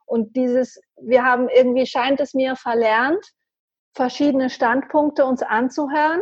Und dieses, wir haben irgendwie, scheint es mir, verlernt, verschiedene Standpunkte uns anzuhören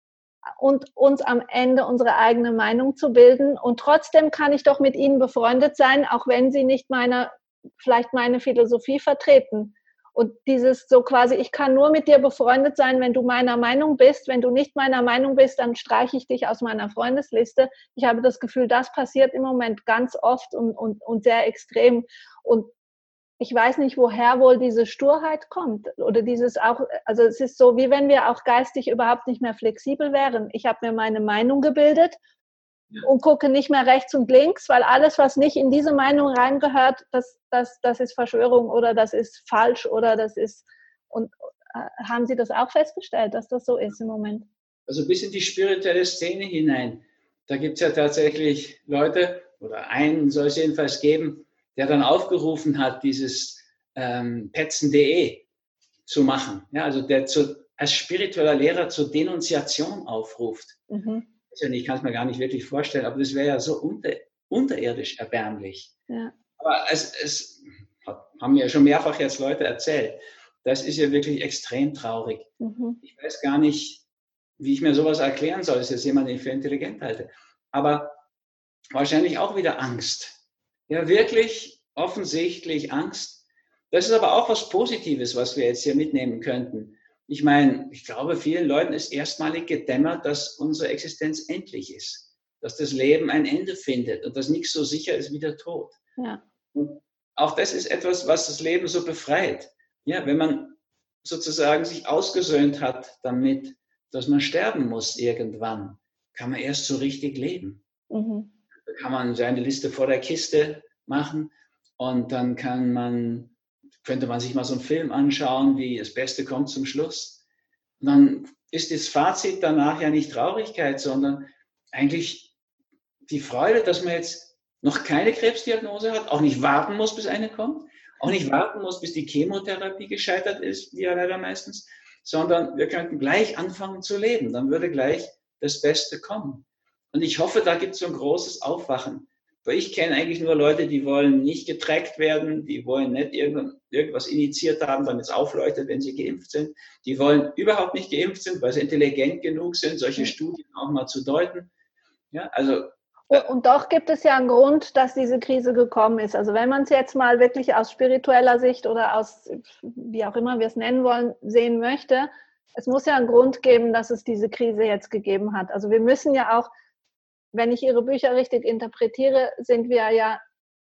und uns am Ende unsere eigene Meinung zu bilden. Und trotzdem kann ich doch mit Ihnen befreundet sein, auch wenn Sie nicht meine, vielleicht meine Philosophie vertreten. Und dieses so quasi, ich kann nur mit dir befreundet sein, wenn du meiner Meinung bist. Wenn du nicht meiner Meinung bist, dann streiche ich dich aus meiner Freundesliste. Ich habe das Gefühl, das passiert im Moment ganz oft und, und, und sehr extrem. Und ich weiß nicht, woher wohl diese Sturheit kommt oder dieses auch, also es ist so, wie wenn wir auch geistig überhaupt nicht mehr flexibel wären. Ich habe mir meine Meinung gebildet und gucke nicht mehr rechts und links, weil alles, was nicht in diese Meinung reingehört, das, das, das ist Verschwörung oder das ist falsch oder das ist, und äh, haben Sie das auch festgestellt, dass das so ist im Moment? Also bis in die spirituelle Szene hinein, da gibt es ja tatsächlich Leute, oder einen soll es jedenfalls geben, der dann aufgerufen hat, dieses ähm, petzen punkt de zu machen. Ja, also der zu, als spiritueller Lehrer zur Denunziation aufruft. Mhm. Ich kann es mir gar nicht wirklich vorstellen, aber das wäre ja so unter, unterirdisch erbärmlich. Ja. Aber es, es haben ja schon mehrfach jetzt Leute erzählt. Das ist ja wirklich extrem traurig. Mhm. Ich weiß gar nicht, wie ich mir sowas erklären soll, dass jetzt jemand, den ich für intelligent halte. Aber wahrscheinlich auch wieder Angst. Ja, wirklich offensichtlich Angst. Das ist aber auch was Positives, was wir jetzt hier mitnehmen könnten. Ich meine, ich glaube, vielen Leuten ist erstmalig gedämmert, dass unsere Existenz endlich ist, dass das Leben ein Ende findet und dass nichts so sicher ist wie der Tod. Ja. Und auch das ist etwas, was das Leben so befreit. Ja, wenn man sozusagen sich ausgesöhnt hat damit, dass man sterben muss irgendwann, kann man erst so richtig leben. Mhm. Da kann man seine Liste vor der Kiste machen und dann kann man könnte man sich mal so einen Film anschauen, wie das Beste kommt zum Schluss. Und dann ist das Fazit danach ja nicht Traurigkeit, sondern eigentlich die Freude, dass man jetzt noch keine Krebsdiagnose hat, auch nicht warten muss, bis eine kommt, auch nicht warten muss, bis die Chemotherapie gescheitert ist, wie ja leider meistens, sondern wir könnten gleich anfangen zu leben. Dann würde gleich das Beste kommen. Und ich hoffe, da gibt es so ein großes Aufwachen. Weil ich kenne eigentlich nur Leute, die wollen nicht getrackt werden, die wollen nicht irgendwas initiiert haben, damit es aufleuchtet, wenn sie geimpft sind. Die wollen überhaupt nicht geimpft sind, weil sie intelligent genug sind, solche Studien auch mal zu deuten. Ja, also, und doch gibt es ja einen Grund, dass diese Krise gekommen ist. Also wenn man es jetzt mal wirklich aus spiritueller Sicht oder aus, wie auch immer wir es nennen wollen, sehen möchte, es muss ja einen Grund geben, dass es diese Krise jetzt gegeben hat. Also wir müssen ja auch, wenn ich Ihre Bücher richtig interpretiere, sind wir ja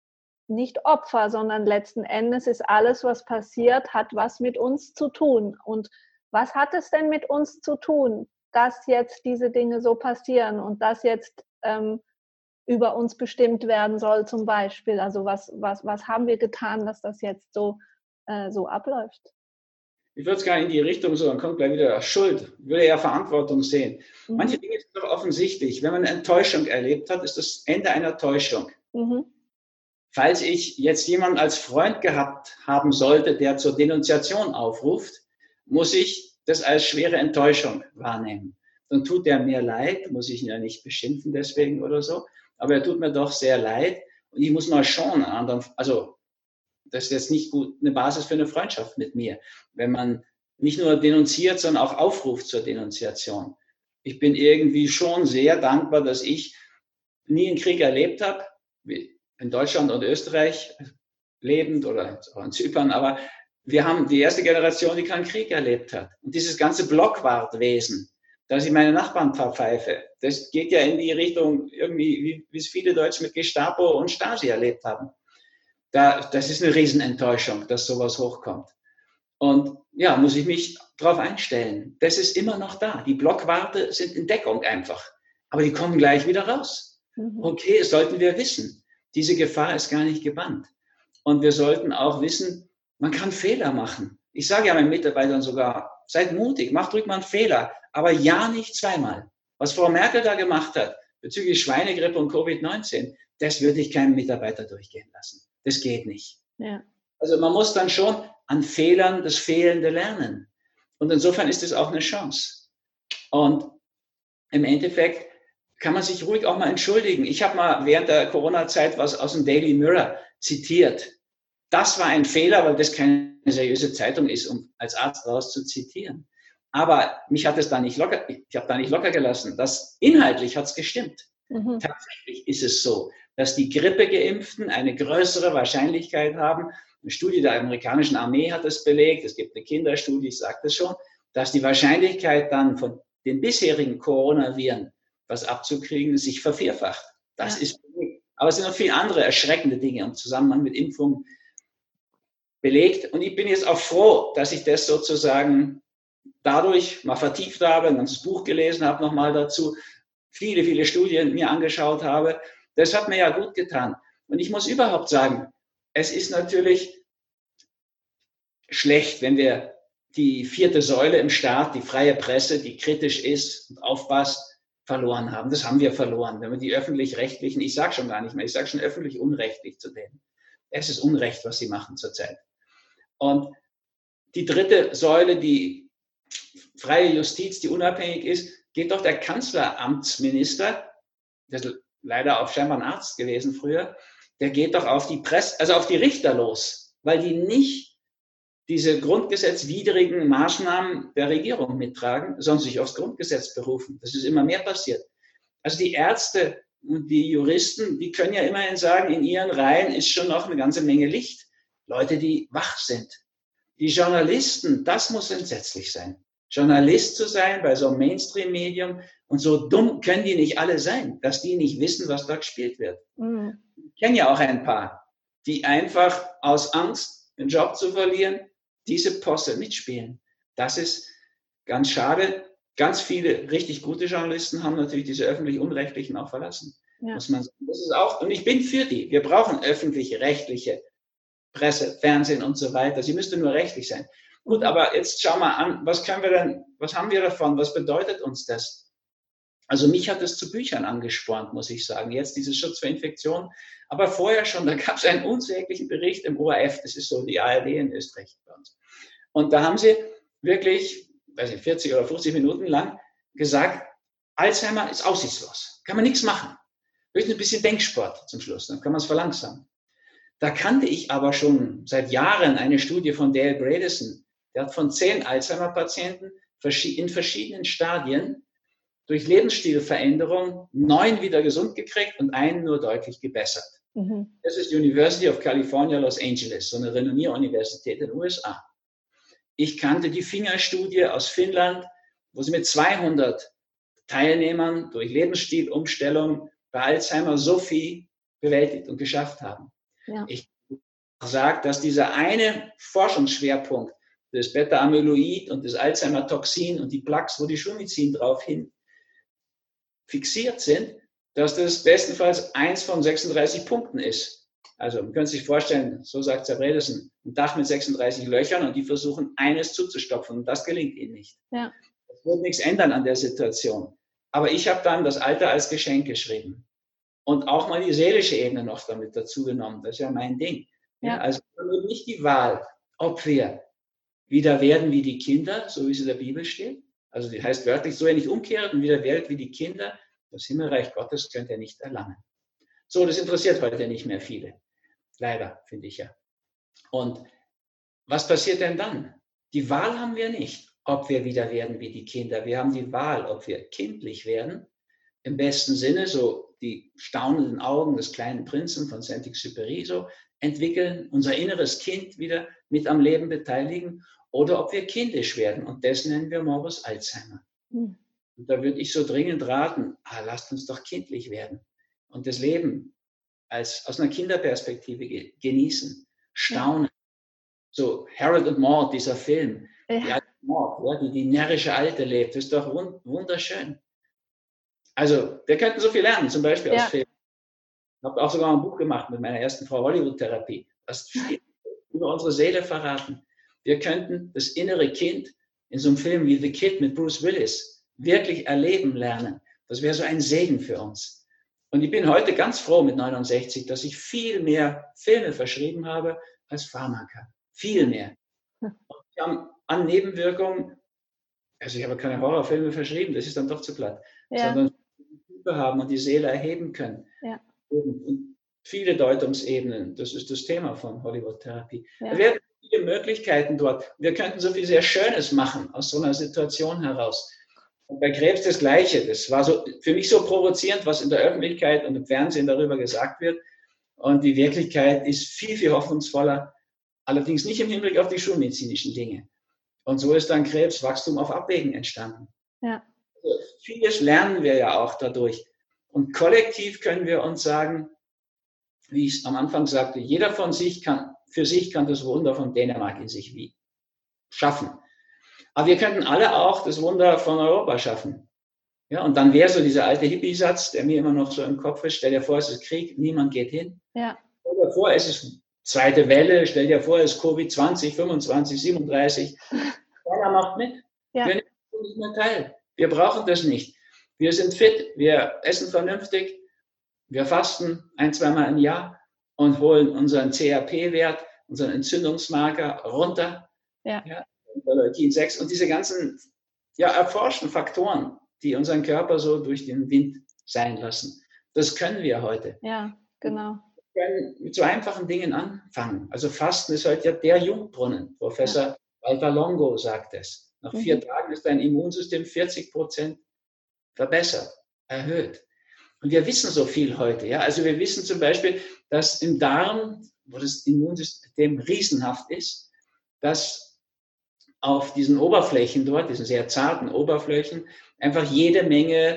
nicht Opfer, sondern letzten Endes ist alles, was passiert, hat was mit uns zu tun. Und was hat es denn mit uns zu tun, dass jetzt diese Dinge so passieren und dass jetzt ähm, über uns bestimmt werden soll zum Beispiel? Also was, was, was haben wir getan, dass das jetzt so, äh, so abläuft? Ich würde es gar nicht in die Richtung so, dann kommt gleich wieder Schuld. Ich würde eher Verantwortung sehen. Mhm. Manche Dinge sind doch offensichtlich. Wenn man eine Enttäuschung erlebt hat, ist das Ende einer Täuschung. Mhm. Falls ich jetzt jemanden als Freund gehabt haben sollte, der zur Denunziation aufruft, muss ich das als schwere Enttäuschung wahrnehmen. Dann tut er mir leid, muss ich ihn ja nicht beschimpfen deswegen oder so, aber er tut mir doch sehr leid und ich muss mal schon einen anderen, also das ist jetzt nicht gut eine Basis für eine Freundschaft mit mir, wenn man nicht nur denunziert, sondern auch aufruft zur Denunziation. Ich bin irgendwie schon sehr dankbar, dass ich nie einen Krieg erlebt habe, wie in Deutschland und Österreich lebend oder auch in Zypern, aber wir haben die erste Generation, die keinen Krieg erlebt hat. Und dieses ganze Blockwartwesen, dass ich meine Nachbarn verpfeife, das geht ja in die Richtung irgendwie, wie, wie es viele Deutsche mit Gestapo und Stasi erlebt haben. Da, das ist eine Riesenenttäuschung, dass sowas hochkommt. Und ja, muss ich mich darauf einstellen. Das ist immer noch da. Die Blockwarte sind in Deckung einfach. Aber die kommen gleich wieder raus. Okay, das sollten wir wissen. Diese Gefahr ist gar nicht gebannt. Und wir sollten auch wissen, man kann Fehler machen. Ich sage ja meinen Mitarbeitern sogar, seid mutig, macht ruhig mal einen Fehler. Aber ja nicht zweimal. Was Frau Merkel da gemacht hat, bezüglich Schweinegrippe und Covid neunzehn, das würde ich keinem Mitarbeiter durchgehen lassen. Das geht nicht. Ja. Also man muss dann schon an Fehlern das Fehlende lernen. Und insofern ist es auch eine Chance. Und im Endeffekt kann man sich ruhig auch mal entschuldigen. Ich habe mal während der Corona-Zeit was aus dem Daily Mirror zitiert. Das war ein Fehler, weil das keine seriöse Zeitung ist, um als Arzt daraus zu zitieren. Aber mich hat es da nicht locker, ich habe da nicht locker gelassen. Das inhaltlich hat es gestimmt. Mhm. Tatsächlich ist es so, dass die Grippegeimpften eine größere Wahrscheinlichkeit haben. Eine Studie der amerikanischen Armee hat das belegt. Es gibt eine Kinderstudie, ich sagte es schon, dass die Wahrscheinlichkeit dann von den bisherigen Coronaviren was abzukriegen, sich vervierfacht. Das ja. ist belegt. Aber es sind noch viele andere erschreckende Dinge im Zusammenhang mit Impfungen belegt. Und ich bin jetzt auch froh, dass ich das sozusagen dadurch mal vertieft habe, ein ganzes Buch gelesen habe nochmal dazu, viele, viele Studien mir angeschaut habe. Das hat mir ja gut getan. Und ich muss überhaupt sagen, es ist natürlich schlecht, wenn wir die vierte Säule im Staat, die freie Presse, die kritisch ist und aufpasst, verloren haben. Das haben wir verloren. Wenn wir die öffentlich-rechtlichen, ich sage schon gar nicht mehr, ich sage schon öffentlich-unrechtlich zu denen. Es ist Unrecht, was sie machen zurzeit. Und die dritte Säule, die freie Justiz, die unabhängig ist, geht doch der Kanzleramtsminister, der ist leider auch scheinbar ein Arzt gewesen früher, der geht doch auf die Presse, also auf die Richter los, weil die nicht diese grundgesetzwidrigen Maßnahmen der Regierung mittragen, sondern sich aufs Grundgesetz berufen. Das ist immer mehr passiert. Also die Ärzte und die Juristen, die können ja immerhin sagen, in ihren Reihen ist schon noch eine ganze Menge Licht. Leute, die wach sind. Die Journalisten, das muss entsetzlich sein. Journalist zu sein bei so einem Mainstream-Medium und so dumm können die nicht alle sein, dass die nicht wissen, was da gespielt wird. Mhm. Ich kenne ja auch ein paar, die einfach aus Angst, den Job zu verlieren, diese Posse mitspielen. Das ist ganz schade. Ganz viele richtig gute Journalisten haben natürlich diese öffentlich-unrechtlichen auch verlassen. Ja. Muss man sagen. Das ist auch, und ich bin für die. Wir brauchen öffentliche, rechtliche Presse, Fernsehen und so weiter. Sie müsste nur rechtlich sein. Gut, aber jetzt schau mal an, was können wir denn, was haben wir davon? Was bedeutet uns das? Also mich hat es zu Büchern angespornt, muss ich sagen. Jetzt dieses Schutz vor Infektionen. Aber vorher schon, da gab es einen unsäglichen Bericht im O R F, das ist so die A R D in Österreich bei uns. Und da haben sie wirklich, weiß ich, vierzig oder fünfzig Minuten lang gesagt, Alzheimer ist aussichtslos. Kann man nichts machen. Höchstens ein bisschen Denksport zum Schluss, dann kann man es verlangsamen. Da kannte ich aber schon seit Jahren eine Studie von Dale Bredesen. Der hat von zehn Alzheimer-Patienten in verschiedenen Stadien durch Lebensstilveränderung neun wieder gesund gekriegt und einen nur deutlich gebessert. Mhm. Das ist die University of California, Los Angeles, so eine renommierte Universität in den U S A. Ich kannte die Fingerstudie aus Finnland, wo sie mit zweihundert Teilnehmern durch Lebensstilumstellung bei Alzheimer so viel bewältigt und geschafft haben. Ja. Ich sage, dass dieser eine Forschungsschwerpunkt des Beta-Amyloid und des Alzheimer-Toxin und die Plaques, wo die Schumizin drauf hin fixiert sind, dass das bestenfalls eins von sechsunddreißig Punkten ist. Also man könnte sich vorstellen, so sagt Bredesen, ein Dach mit sechsunddreißig Löchern und die versuchen, eines zuzustopfen und das gelingt ihnen nicht. Ja. Es wird nichts ändern an der Situation. Aber ich habe dann das Alter als Geschenk geschrieben und auch mal die seelische Ebene noch damit dazu genommen. Das ist ja mein Ding. Ja. Ja, also nicht die Wahl, ob wir wieder werden wie die Kinder, so wie es in der Bibel steht. Also die heißt wörtlich, so wenn ich umkehre und wieder werdet wie die Kinder, das Himmelreich Gottes könnt ihr nicht erlangen. So, das interessiert heute nicht mehr viele. Leider, finde ich ja. Und was passiert denn dann? Die Wahl haben wir nicht, ob wir wieder werden wie die Kinder. Wir haben die Wahl, ob wir kindlich werden, im besten Sinne, so die staunenden Augen des kleinen Prinzen von Saint-Exupéry so entwickeln, unser inneres Kind wieder mit am Leben beteiligen, oder ob wir kindisch werden. Und das nennen wir Morbus Alzheimer. Mhm. Und da würde ich so dringend raten, ah, lasst uns doch kindlich werden und das Leben als, aus einer Kinderperspektive ge- genießen, staunen. Ja. So Harold und Maude, dieser Film, ja. Die alte Maude, ja, die, die närrische Alte lebt, das ist doch wund- wunderschön. Also wir könnten so viel lernen, zum Beispiel ja. aus Filmen. Ich habe auch sogar ein Buch gemacht mit meiner ersten Frau, Hollywood-Therapie. Das viel über unsere Seele verraten. Wir könnten das innere Kind in so einem Film wie The Kid mit Bruce Willis wirklich erleben lernen. Das wäre so ein Segen für uns. Und ich bin heute ganz froh mit neunundsechzig, dass ich viel mehr Filme verschrieben habe als Pharmaka. Viel mehr. Und wir haben an Nebenwirkungen, also ich habe keine Horrorfilme verschrieben, das ist dann doch zu platt, ja. sondern Liebe haben und die Seele erheben können. Ja. Und viele Deutungsebenen. Das ist das Thema von Hollywood-Therapie. Ja. Wir haben viele Möglichkeiten dort. Wir könnten so viel sehr Schönes machen aus so einer Situation heraus. Und bei Krebs das Gleiche. Das war so für mich so provozierend, was in der Öffentlichkeit und im Fernsehen darüber gesagt wird. Und die Wirklichkeit ist viel, viel hoffnungsvoller. Allerdings nicht im Hinblick auf die schulmedizinischen Dinge. Und so ist dann Krebswachstum auf Abwägen entstanden. Ja. Also vieles lernen wir ja auch dadurch. Und kollektiv können wir uns sagen, wie ich es am Anfang sagte, jeder von sich kann, für sich kann das Wunder von Dänemark in sich wie schaffen. Aber wir könnten alle auch das Wunder von Europa schaffen. Ja, und dann wäre so dieser alte Hippie-Satz, der mir immer noch so im Kopf ist, stell dir vor, es ist Krieg, niemand geht hin. Ja. Stell dir vor, es ist zweite Welle, stell dir vor, es ist Covid zwanzig, fünfundzwanzig, siebenunddreißig. Keiner macht mit. Ja. Wir nehmen nicht mehr teil. Wir brauchen das nicht. Wir sind fit, wir essen vernünftig, wir fasten ein, zweimal im Jahr und holen unseren C R P-Wert, unseren Entzündungsmarker runter. Ja. Ja, Interleukin sechs und diese ganzen ja, erforschten Faktoren, die unseren Körper so durch den Wind sein lassen. Das können wir heute. Ja, genau. Wir können mit so einfachen Dingen anfangen. Also Fasten ist heute ja der Jungbrunnen. Professor ja. Walter Longo sagt es. Nach vier mhm. Tagen ist dein Immunsystem vierzig Prozent verbessert, erhöht. Und wir wissen so viel heute. Ja? Also wir wissen zum Beispiel, dass im Darm, wo das Immunsystem riesenhaft ist, dass auf diesen Oberflächen dort, diesen sehr zarten Oberflächen, einfach jede Menge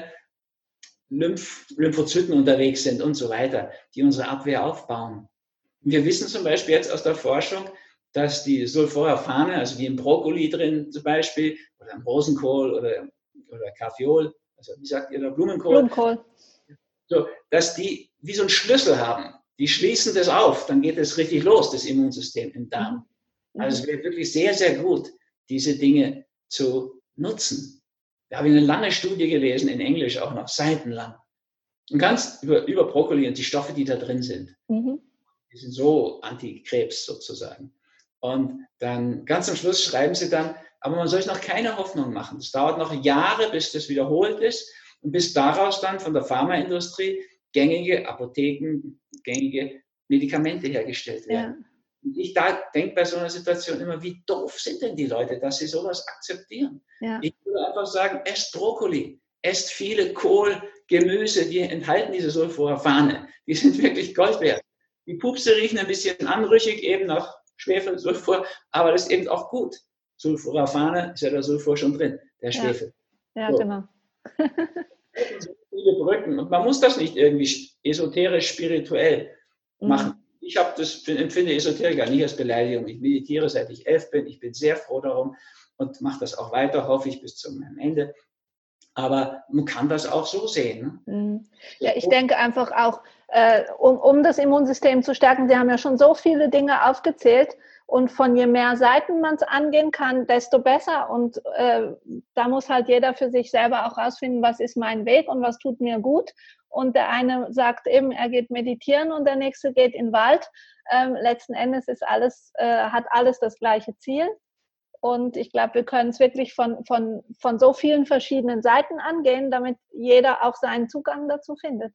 Lymph, Lymphozyten unterwegs sind und so weiter, die unsere Abwehr aufbauen. Und wir wissen zum Beispiel jetzt aus der Forschung, dass die Sulforaphane, also wie im Brokkoli drin zum Beispiel, oder im Rosenkohl oder, oder Kaffeeol, also wie sagt ihr da, Blumenkohl? Blumenkohl. So, dass die wie so einen Schlüssel haben. Die schließen das auf, dann geht es richtig los, das Immunsystem im Darm. Mhm. Also es wäre wirklich sehr, sehr gut, diese Dinge zu nutzen. Da habe ich eine lange Studie gelesen, in Englisch auch noch, seitenlang. Und ganz über, über Brokkoli und die Stoffe, die da drin sind. Mhm. Die sind so Antikrebs sozusagen. Und dann ganz am Schluss schreiben sie dann, aber man soll sich noch keine Hoffnung machen. Es dauert noch Jahre, bis das wiederholt ist und bis daraus dann von der Pharmaindustrie gängige Apotheken, gängige Medikamente hergestellt werden. Ja. Und ich da denke bei so einer Situation immer, wie doof sind denn die Leute, dass sie sowas akzeptieren? Ja. Ich würde einfach sagen, esst Brokkoli, esst viele Kohl, Gemüse, die enthalten diese Sulforaphane. Die sind wirklich Gold wert. Die Pupse riechen ein bisschen anrüchig, eben nach Schwefel, Sulfur, aber das ist eben auch gut. Sulforaphane ist ja der Sulfur schon drin, der Schwefel. Ja, ja so. Genau. So viele Brücken. Und man muss das nicht irgendwie esoterisch, spirituell machen. Mhm. Ich habe das, empfinde Esoterik gar nicht als Beleidigung. Ich meditiere, seit ich elf bin. Ich bin sehr froh darum und mache das auch weiter, hoffe ich, bis zum Ende. Aber man kann das auch so sehen. Ne? Ja, ich denke einfach auch, äh, um, um das Immunsystem zu stärken, Sie haben ja schon so viele Dinge aufgezählt und von je mehr Seiten man es angehen kann, desto besser. Und äh, da muss halt jeder für sich selber auch rausfinden, was ist mein Weg und was tut mir gut. Und der eine sagt eben, er geht meditieren und der nächste geht in den Wald. Ähm, letzten Endes ist alles, äh, hat alles das gleiche Ziel. Und ich glaube, wir können es wirklich von, von, von so vielen verschiedenen Seiten angehen, damit jeder auch seinen Zugang dazu findet.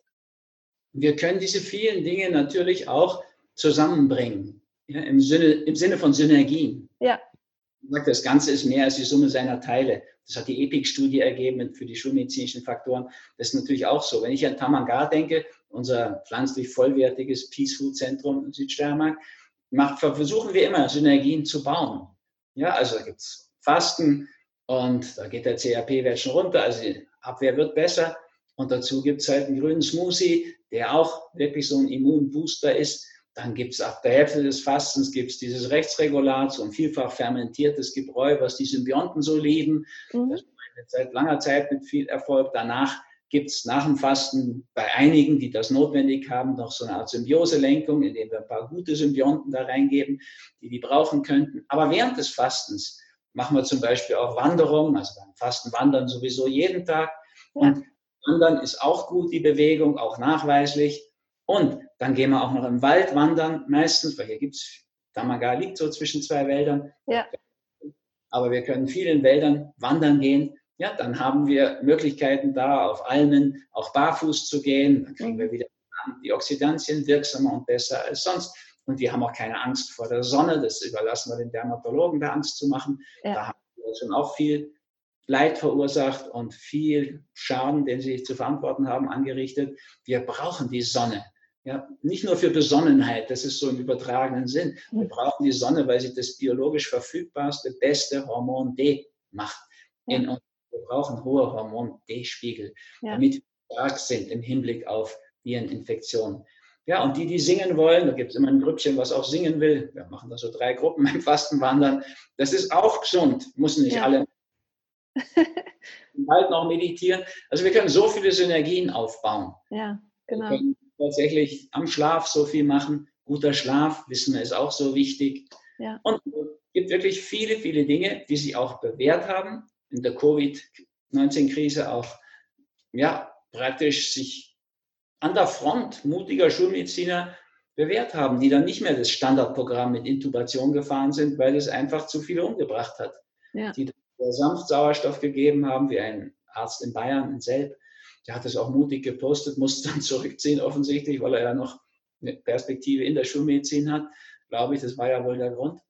Wir können diese vielen Dinge natürlich auch zusammenbringen, ja, im Sinne, im Sinne von Synergien. Ja. Ich sage, das Ganze ist mehr als die Summe seiner Teile. Das hat die EPIC-Studie ergeben für die schulmedizinischen Faktoren. Das ist natürlich auch so. Wenn ich an Tamangar denke, unser pflanzlich vollwertiges Peace-Food-Zentrum in Südsteiermark, macht, versuchen wir immer, Synergien zu bauen. Ja, also da gibt es Fasten und da geht der C R P-Wert schon runter, also die Abwehr wird besser. Und dazu gibt es halt einen grünen Smoothie, der auch wirklich so ein Immunbooster ist. Dann gibt es ab der Hälfte des Fastens gibt's dieses Rechtsregulat, so ein vielfach fermentiertes Gebräu, was die Symbionten so lieben. Mhm. Das ist seit langer Zeit mit viel Erfolg. Danach gibt es nach dem Fasten bei einigen, die das notwendig haben, noch so eine Art Symbioselenkung, indem wir ein paar gute Symbionten da reingeben, die die brauchen könnten. Aber während des Fastens machen wir zum Beispiel auch Wanderung, also beim Fasten wandern sowieso jeden Tag. Ja. Und Wandern ist auch gut, die Bewegung, auch nachweislich. Und dann gehen wir auch noch im Wald wandern, meistens, weil hier gibt es, Tamangar liegt so zwischen zwei Wäldern. Ja. Aber wir können viel in Wäldern wandern gehen. Ja, dann haben wir Möglichkeiten da, auf Almen auch barfuß zu gehen. Dann kriegen wir wieder Antioxidantien wirksamer und besser als sonst. Und die haben auch keine Angst vor der Sonne. Das überlassen wir den Dermatologen, da Angst zu machen. Ja. Da haben wir schon auch viel Leid verursacht und viel Schaden, den sie zu verantworten haben, angerichtet. Wir brauchen die Sonne. Ja, nicht nur für Besonnenheit, das ist so im übertragenen Sinn. Wir brauchen die Sonne, weil sie das biologisch verfügbarste, beste Hormon D macht. Ja. In uns. Wir brauchen hohe Hormon-D-Spiegel, ja. damit wir stark sind im Hinblick auf Vireninfektionen. Ja, und die, die singen wollen, da gibt es immer ein Grüppchen, was auch singen will. Wir machen da so drei Gruppen beim Fastenwandern. Das ist auch gesund, müssen nicht ja. alle bald noch meditieren. Also wir können so viele Synergien aufbauen. Ja, genau. Wir können tatsächlich am Schlaf so viel machen. Guter Schlaf, wissen wir, ist auch so wichtig. Ja. Und es gibt wirklich viele, viele Dinge, die sich auch bewährt haben. In der Covid neunzehn Krise auch, ja, praktisch sich an der Front mutiger Schulmediziner bewährt haben, die dann nicht mehr das Standardprogramm mit Intubation gefahren sind, weil es einfach zu viele umgebracht hat. Ja. Die sanft Sauerstoff gegeben haben, wie ein Arzt in Bayern, in Selb, der hat das auch mutig gepostet, musste dann zurückziehen offensichtlich, weil er ja noch eine Perspektive in der Schulmedizin hat, glaube ich, das war ja wohl der Grund.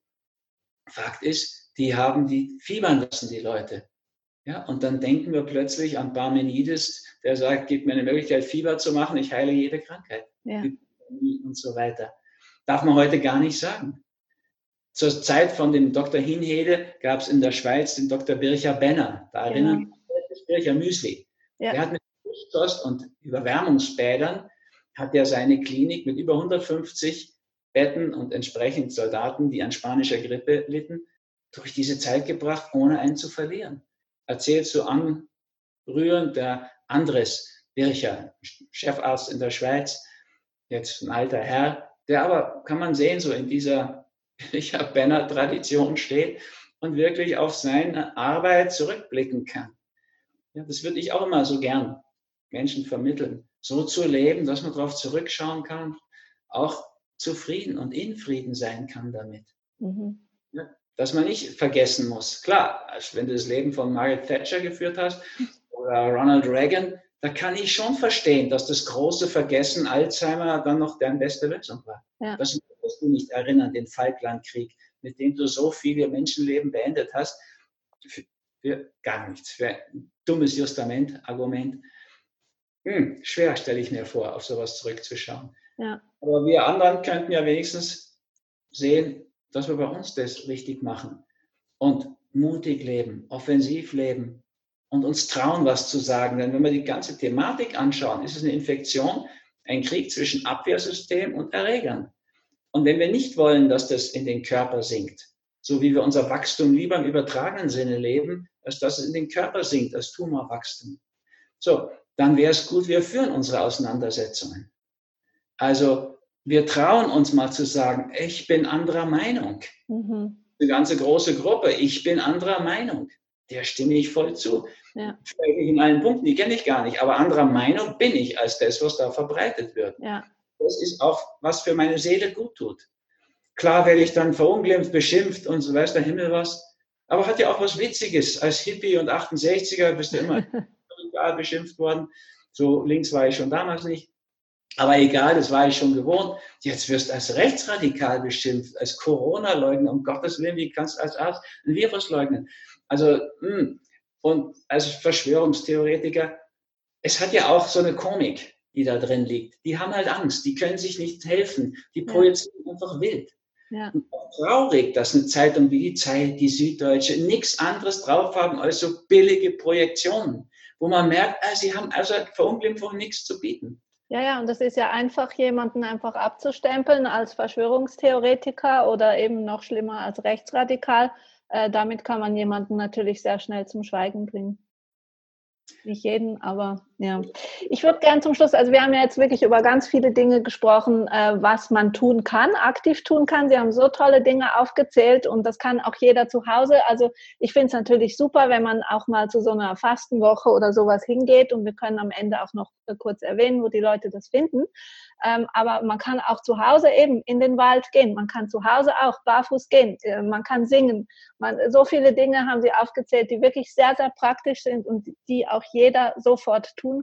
Fakt ist, die haben die fiebern lassen, die Leute. Ja, und dann denken wir plötzlich an Parmenides, der sagt, gib mir eine Möglichkeit, Fieber zu machen, ich heile jede Krankheit. Ja. Und so weiter. Darf man heute gar nicht sagen. Zur Zeit von dem Doktor Hinhede gab es in der Schweiz den Doktor Bircher Benner. Da erinnern wir uns das Bircher Müsli. Ja. Der hat mit Duschkost und Überwärmungsbädern hat er seine Klinik mit über hundertfünfzig Betten und entsprechend Soldaten, die an spanischer Grippe litten, durch diese Zeit gebracht, ohne einen zu verlieren. Erzählt so anrührend der Andres Bircher, Chefarzt in der Schweiz, jetzt ein alter Herr, der aber, kann man sehen, so in dieser Bircher-Benner-Tradition steht und wirklich auf seine Arbeit zurückblicken kann. Ja, das würde ich auch immer so gern Menschen vermitteln, so zu leben, dass man darauf zurückschauen kann, auch zufrieden und in Frieden sein kann damit. Mhm. Ja, dass man nicht vergessen muss. Klar, wenn du das Leben von Margaret Thatcher geführt hast oder Ronald Reagan, da kann ich schon verstehen, dass das große Vergessen Alzheimer dann noch deren beste Lösung war. Ja. Das musst du nicht erinnern, den Falklandkrieg, mit dem du so viele Menschenleben beendet hast, für, für gar nichts, für ein dummes Justament-Argument. Hm, schwer, stelle ich mir vor, auf sowas zurückzuschauen. Ja. Aber wir anderen könnten ja wenigstens sehen, dass wir bei uns das richtig machen und mutig leben, offensiv leben und uns trauen, was zu sagen. Denn wenn wir die ganze Thematik anschauen, ist es eine Infektion, ein Krieg zwischen Abwehrsystem und Erregern. Und wenn wir nicht wollen, dass das in den Körper sinkt, so wie wir unser Wachstum lieber im übertragenen Sinne leben, als dass es in den Körper sinkt, als Tumorwachstum, so, dann wäre es gut, wir führen unsere Auseinandersetzungen. Also wir trauen uns mal zu sagen, ich bin anderer Meinung. Mhm. Eine ganze große Gruppe, ich bin anderer Meinung. Der stimme ich voll zu. Ja. Vielleicht nicht in allen Punkten, die kenne ich gar nicht, aber anderer Meinung bin ich als das, was da verbreitet wird. Ja. Das ist auch, was für meine Seele gut tut. Klar werde ich dann verunglimpft, beschimpft und so weiß der Himmel was. Aber hat ja auch was Witziges. Als Hippie und achtundsechziger bist du immer beschimpft worden. So links war ich schon damals nicht. Aber egal, das war ich schon gewohnt. Jetzt wirst du als rechtsradikal beschimpft, als Corona-Leugner. Um Gottes Willen, wie kannst du als Arzt ein Virus leugnen? Also, mh. Und als Verschwörungstheoretiker, es hat ja auch so eine Komik, die da drin liegt. Die haben halt Angst, die können sich nicht helfen. Die projizieren ja. einfach wild. Ja. Und auch traurig, dass eine Zeitung wie die Zeit, die Süddeutsche, nichts anderes drauf haben als so billige Projektionen, wo man merkt, ah, sie haben also Verunglimpfung nichts zu bieten. Ja, ja, und das ist ja einfach, jemanden einfach abzustempeln als Verschwörungstheoretiker oder eben noch schlimmer als rechtsradikal. Äh, damit kann man jemanden natürlich sehr schnell zum Schweigen bringen. Nicht jeden, aber ja. Ich würde gern zum Schluss, also wir haben ja jetzt wirklich über ganz viele Dinge gesprochen, äh, was man tun kann, aktiv tun kann. Sie haben so tolle Dinge aufgezählt und das kann auch jeder zu Hause. Also ich finde es natürlich super, wenn man auch mal zu so einer Fastenwoche oder sowas hingeht und wir können am Ende auch noch äh, kurz erwähnen, wo die Leute das finden. Ähm, aber man kann auch zu Hause eben in den Wald gehen. Man kann zu Hause auch barfuß gehen. Äh, man kann singen. Man, so viele Dinge haben Sie aufgezählt, die wirklich sehr, sehr praktisch sind und die auch jeder sofort tun kann.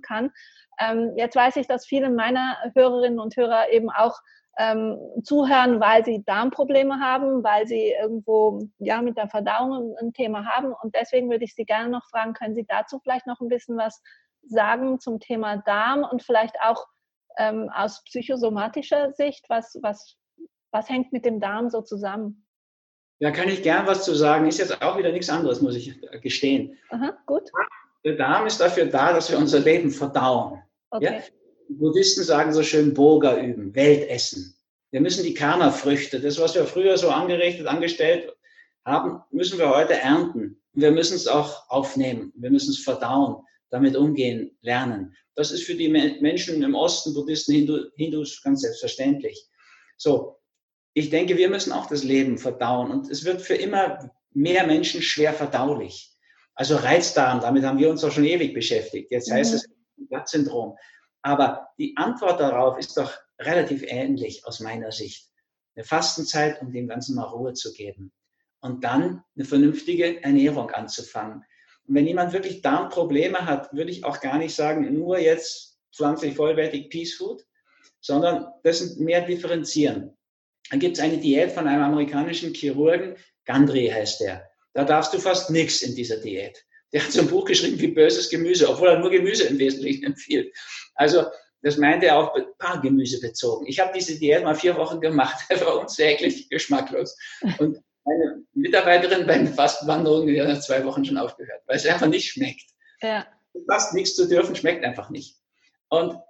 Ähm, jetzt weiß ich, dass viele meiner Hörerinnen und Hörer eben auch ähm, zuhören, weil sie Darmprobleme haben, weil sie irgendwo ja mit der Verdauung ein, ein Thema haben. Und deswegen würde ich Sie gerne noch fragen, können Sie dazu vielleicht noch ein bisschen was sagen zum Thema Darm und vielleicht auch ähm, aus psychosomatischer Sicht, was, was, was hängt mit dem Darm so zusammen? Ja, kann ich gern was zu sagen. Ist jetzt auch wieder nichts anderes, muss ich gestehen. Aha, gut. Der Darm ist dafür da, dass wir unser Leben verdauen. Okay. Ja? Die Buddhisten sagen so schön Boga üben, Weltessen. Wir müssen die Karma-Früchte, das, was wir früher so angerichtet, angestellt haben, müssen wir heute ernten. Wir müssen es auch aufnehmen. Wir müssen es verdauen, damit umgehen, lernen. Das ist für die Menschen im Osten, Buddhisten, Hindu, Hindus ganz selbstverständlich. So. Ich denke, wir müssen auch das Leben verdauen und es wird für immer mehr Menschen schwer verdaulich. Also Reizdarm, damit haben wir uns doch schon ewig beschäftigt. Jetzt heißt mhm. es Blattsyndrom. Aber die Antwort darauf ist doch relativ ähnlich aus meiner Sicht. Eine Fastenzeit, um dem Ganzen mal Ruhe zu geben und dann eine vernünftige Ernährung anzufangen. Und wenn jemand wirklich Darmprobleme hat, würde ich auch gar nicht sagen, nur jetzt pflanzlich vollwertig Peace Food, sondern das mehr differenzieren. Dann gibt es eine Diät von einem amerikanischen Chirurgen, Gundry heißt der. Da darfst du fast nichts in dieser Diät. Der hat so ein Buch geschrieben wie Böses Gemüse, obwohl er nur Gemüse im Wesentlichen empfiehlt. Also das meinte er auch paar Gemüse bezogen. Ich habe diese Diät mal vier Wochen gemacht, das war unsäglich geschmacklos. Und meine Mitarbeiterin bei den Fastenwanderungen, die hat nach zwei Wochen schon aufgehört, weil es einfach nicht schmeckt. Ja. Fast nichts zu dürfen, schmeckt einfach nicht. Und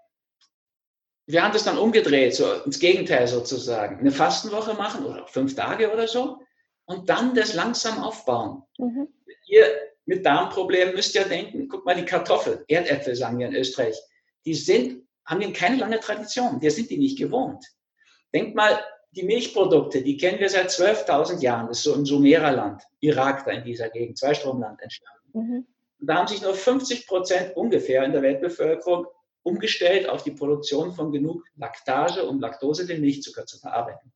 wir haben das dann umgedreht, so ins Gegenteil sozusagen. Eine Fastenwoche machen oder fünf Tage oder so und dann das langsam aufbauen. Mhm. Ihr mit Darmproblemen müsst ja denken, guck mal, die Kartoffel, Erdäpfel sagen wir in Österreich, die sind, haben wir keine lange Tradition, der sind die nicht gewohnt. Denkt mal, die Milchprodukte, die kennen wir seit zwölftausend Jahren, das ist so im Sumererland, Irak da in dieser Gegend, Zweistromland entstanden. Mhm. Und da haben sich nur fünfzig Prozent ungefähr in der Weltbevölkerung umgestellt auf die Produktion von genug Laktase, um Laktose, den Milchzucker, zu verarbeiten.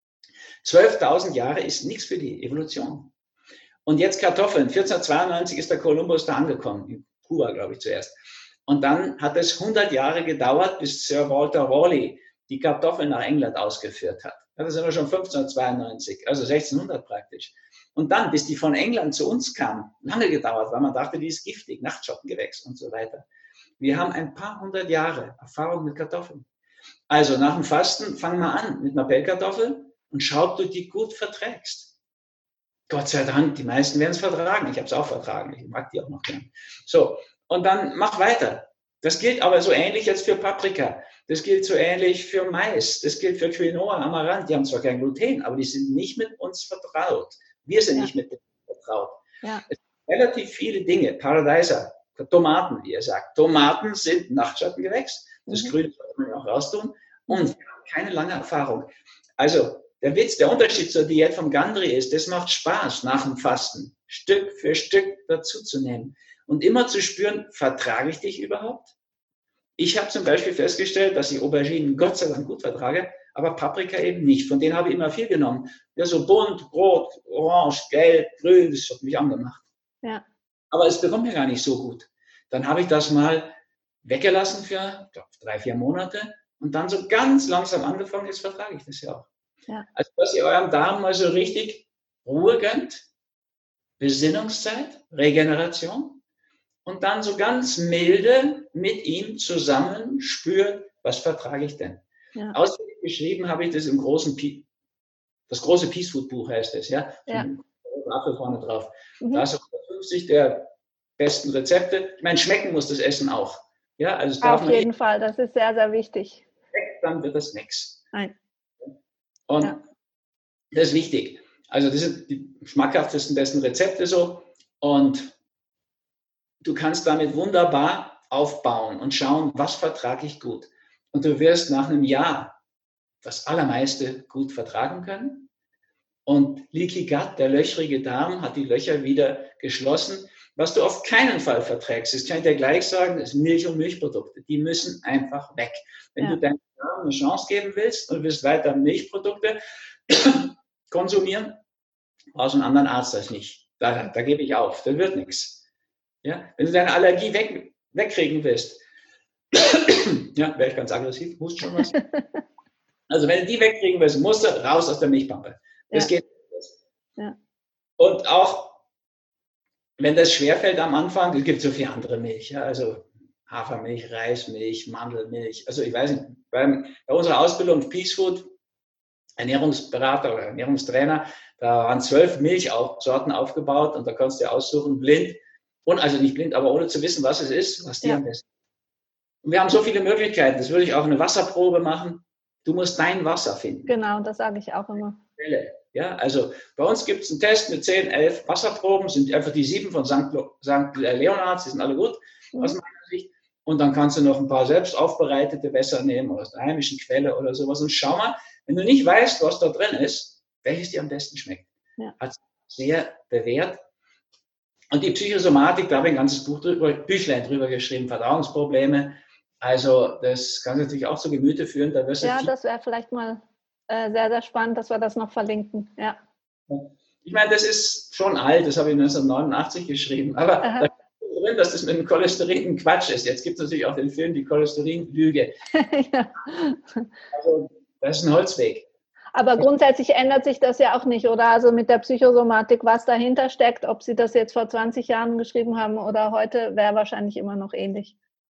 zwölftausend Jahre ist nichts für die Evolution. Und jetzt Kartoffeln. vierzehnhundertzweiundneunzig ist der Kolumbus da angekommen, in Kuba, glaube ich, zuerst. Und dann hat es hundert Jahre gedauert, bis Sir Walter Raleigh die Kartoffeln nach England ausgeführt hat. Das sind wir schon fünfzehnhundertzweiundneunzig, also sechzehnhundert praktisch. Und dann, bis die von England zu uns kamen, lange gedauert, weil man dachte, die ist giftig, Nachtschottengewächs und so weiter. Wir haben ein paar hundert Jahre Erfahrung mit Kartoffeln. Also nach dem Fasten, fang mal an mit einer Pellkartoffel und schau, ob du die gut verträgst. Gott sei Dank, die meisten werden es vertragen. Ich habe es auch vertragen. Ich mag die auch noch gern. So, und dann mach weiter. Das gilt aber so ähnlich jetzt für Paprika. Das gilt so ähnlich für Mais. Das gilt für Quinoa, Amaranth. Die haben zwar kein Gluten, aber die sind nicht mit uns vertraut. Wir sind ja. nicht mit denen vertraut. Ja. Es sind relativ viele Dinge. Paradiser, Tomaten, wie ihr sagt. Tomaten sind Nachtschattengewächs. Das mhm. Grüne sollte man auch raustun. Und wir haben keine lange Erfahrung. Also, der Witz, der Unterschied zur Diät vom Gundry ist, das macht Spaß nach dem Fasten, Stück für Stück dazuzunehmen und immer zu spüren, vertrage ich dich überhaupt? Ich habe zum Beispiel festgestellt, dass ich Auberginen Gott sei Dank gut vertrage, aber Paprika eben nicht. Von denen habe ich immer viel genommen. Ja, so bunt, rot, orange, gelb, grün, das hat mich angemacht. Ja. Aber es bekommt mir gar nicht so gut. Dann habe ich das mal weggelassen für ich glaub, drei, vier Monate und dann so ganz langsam angefangen, jetzt vertrage ich das ja auch. Ja. Also, dass ihr eurem Darm mal so richtig Ruhe gönnt, Besinnungszeit, Regeneration und dann so ganz milde mit ihm zusammen spürt, was vertrage ich denn? Ja. Ausführlich geschrieben habe ich das im großen, P- das große Peace Food Buch heißt es, ja? Ja. Apfel vorne drauf. Mhm. Da ist hundertfünfzig der besten Rezepte. Ich meine, schmecken muss das Essen auch. Ja, also es darf auf jeden Fall, das ist sehr, sehr wichtig. Dann wird das nichts. Nein. Und ja. das ist wichtig. Also das sind die schmackhaftesten, besten Rezepte so. Und du kannst damit wunderbar aufbauen und schauen, was vertrage ich gut. Und du wirst nach einem Jahr das Allermeiste gut vertragen können. Und Leaky Gut, der löchrige Darm, hat die Löcher wieder geschlossen. Was du auf keinen Fall verträgst, das kann ich dir gleich sagen, ist Milch und Milchprodukte. Die müssen einfach weg. Wenn ja. du deinem Darm eine Chance geben willst und willst weiter Milchprodukte konsumieren, brauchst du einen anderen Arzt als nicht. Da, da gebe ich auf, da wird nichts. Ja? Wenn du deine Allergie weg, wegkriegen willst, Ja, wäre ich ganz aggressiv, musst schon was. Also wenn du die wegkriegen willst, musst du raus aus der Milchpampe. Das ja. geht nicht. Ja. Und auch, wenn das schwerfällt am Anfang, es gibt so viele andere Milch, ja, also Hafermilch, Reismilch, Mandelmilch. Also ich weiß nicht, bei, bei unserer Ausbildung Peace Food, Ernährungsberater oder Ernährungstrainer, da waren zwölf Milchsorten aufgebaut und da kannst du aussuchen, blind, und also nicht blind, aber ohne zu wissen, was es ist, was dir ja. am besten. Und wir haben so viele Möglichkeiten. Das würde ich auch eine Wasserprobe machen. Du musst dein Wasser finden. Genau, das sage ich auch immer. Ja, also bei uns gibt es einen Test mit zehn, elf Wasserproben, sind einfach die sieben von Sankt Leonhards, die sind alle gut mhm. aus meiner Sicht. Und dann kannst du noch ein paar selbst aufbereitete Wässer nehmen aus der heimischen Quelle oder sowas. Und schau mal, wenn du nicht weißt, was da drin ist, welches dir am besten schmeckt. Ja. Hat sich sehr bewährt. Und die Psychosomatik, da habe ich ein ganzes Buch drüber, Büchlein drüber geschrieben, Verdauungsprobleme. Also das kann natürlich auch zu Gemüte führen. Da wirst du ja, das wäre vielleicht mal äh, sehr, sehr spannend, dass wir das noch verlinken. Ja. Ich meine, das ist schon alt, das habe ich neunzehnhundertneunundachtzig geschrieben, aber Aha. da steht drin, dass das mit dem Cholesterin ein Quatsch ist. Jetzt gibt es natürlich auch den Film Die Cholesterin-Lüge. Ja. Also das ist ein Holzweg. Aber grundsätzlich ändert sich das ja auch nicht, oder? Also mit der Psychosomatik, was dahinter steckt, ob Sie das jetzt vor zwanzig Jahren geschrieben haben oder heute, wäre wahrscheinlich immer noch ähnlich.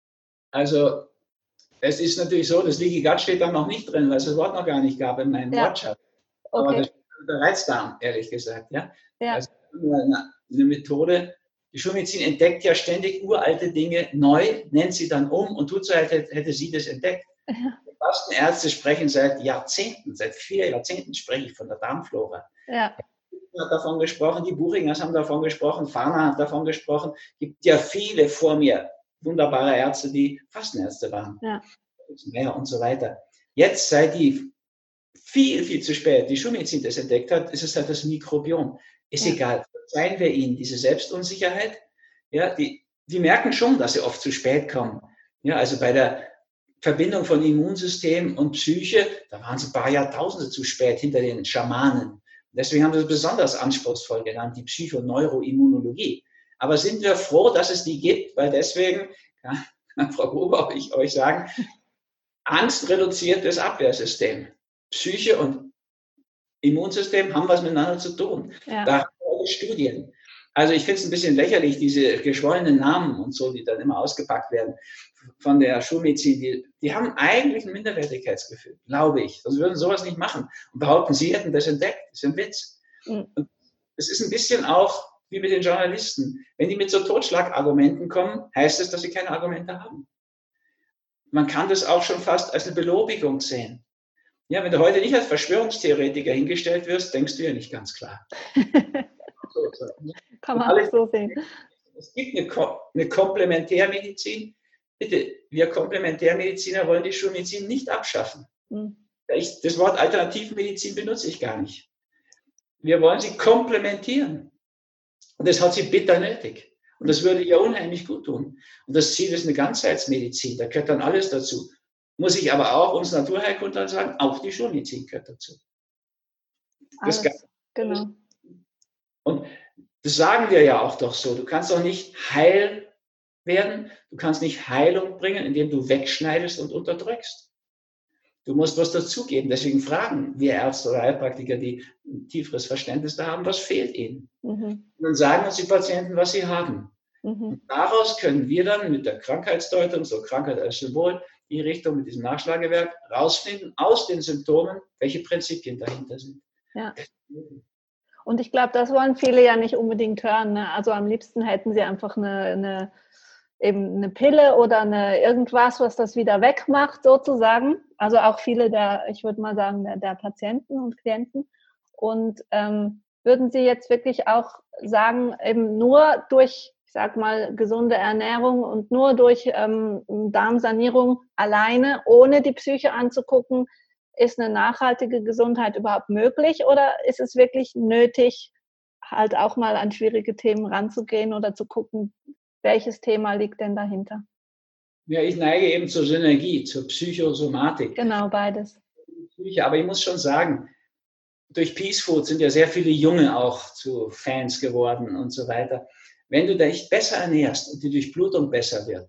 Also es ist natürlich so, das Leaky Gut steht da noch nicht drin, weil es das Wort noch gar nicht gab in meinem ja. Wortschatz. Okay. Aber das ist der Reizdarm, ehrlich gesagt. Ja? Ja. Also eine, eine Methode, die Schulmedizin entdeckt ja ständig uralte Dinge neu, nennt sie dann um und tut so, als hätte, hätte sie das entdeckt. Ja. Die meisten Ärzte sprechen seit Jahrzehnten, seit vier Jahrzehnten spreche ich von der Darmflora. Ja. Hat davon gesprochen, die Buchingers haben davon gesprochen, Farner hat davon gesprochen. Es gibt ja viele vor mir, wunderbare Ärzte, die Fastenärzte waren. Ja. Und so weiter. Jetzt, seit die viel, viel zu spät die Schulmedizin das entdeckt hat, ist es halt das Mikrobiom. Ist ja. egal, verzeihen wir ihnen diese Selbstunsicherheit. Ja, die, die merken schon, dass sie oft zu spät kommen. Ja, also bei der Verbindung von Immunsystem und Psyche, da waren sie ein paar Jahrtausende zu spät hinter den Schamanen. Deswegen haben wir das besonders anspruchsvoll genannt, die Psychoneuroimmunologie. Aber sind wir froh, dass es die gibt, weil deswegen, kann Frau Gruber, ich euch sagen, Angst reduziert das Abwehrsystem. Psyche und Immunsystem haben was miteinander zu tun. Ja. Da haben wir alle Studien. Also ich finde es ein bisschen lächerlich, diese geschwollenen Namen und so, die dann immer ausgepackt werden von der Schulmedizin. Die, die haben eigentlich ein Minderwertigkeitsgefühl, glaube ich. Sonst würden sowas nicht machen. Und behaupten, sie hätten das entdeckt. Das ist ein Witz. Mhm. Und es ist ein bisschen auch wie mit den Journalisten. Wenn die mit so Totschlagargumenten kommen, heißt es, dass sie keine Argumente haben. Man kann das auch schon fast als eine Belobigung sehen. Ja, wenn du heute nicht als Verschwörungstheoretiker hingestellt wirst, denkst du ja nicht ganz klar. so, so. Kann man alles so sehen. Es gibt eine, Ko- eine Komplementärmedizin. Bitte, wir Komplementärmediziner wollen die Schulmedizin nicht abschaffen. Hm. Ich, das Wort Alternativmedizin benutze ich gar nicht. Wir wollen sie komplementieren. Und das hat sie bitter nötig. Und das würde ihr unheimlich gut tun. Und das Ziel ist eine Ganzheitsmedizin. Da gehört dann alles dazu. Muss ich aber auch uns Naturheilkundlern sagen, auch die Schulmedizin gehört dazu. Das alles, genau. Und das sagen wir ja auch doch so. Du kannst doch nicht heil werden. Du kannst nicht Heilung bringen, indem du wegschneidest und unterdrückst. Du musst was dazugeben. Deswegen fragen wir Ärzte oder Heilpraktiker, die ein tieferes Verständnis da haben, was fehlt ihnen. Mhm. Und dann sagen uns die Patienten, was sie haben. Mhm. Und daraus können wir dann mit der Krankheitsdeutung, so Krankheit als Symbol, die Richtung mit diesem Nachschlagewerk, rausfinden aus den Symptomen, welche Prinzipien dahinter sind. Ja. Und ich glaube, das wollen viele ja nicht unbedingt hören. Ne? Also am liebsten hätten sie einfach eine, eine, eben eine Pille oder eine irgendwas, was das wieder wegmacht sozusagen. Also auch viele der, ich würde mal sagen, der, der Patienten und Klienten. Und ähm, würden Sie jetzt wirklich auch sagen, eben nur durch, ich sag mal, gesunde Ernährung und nur durch ähm, Darmsanierung alleine, ohne die Psyche anzugucken, ist eine nachhaltige Gesundheit überhaupt möglich? Oder ist es wirklich nötig, halt auch mal an schwierige Themen ranzugehen oder zu gucken, welches Thema liegt denn dahinter? Ja, ich neige eben zur Synergie, zur Psychosomatik. Genau, beides. Aber ich muss schon sagen, durch Peace Food sind ja sehr viele Junge auch zu Fans geworden und so weiter. Wenn du dich besser ernährst und die Durchblutung besser wird,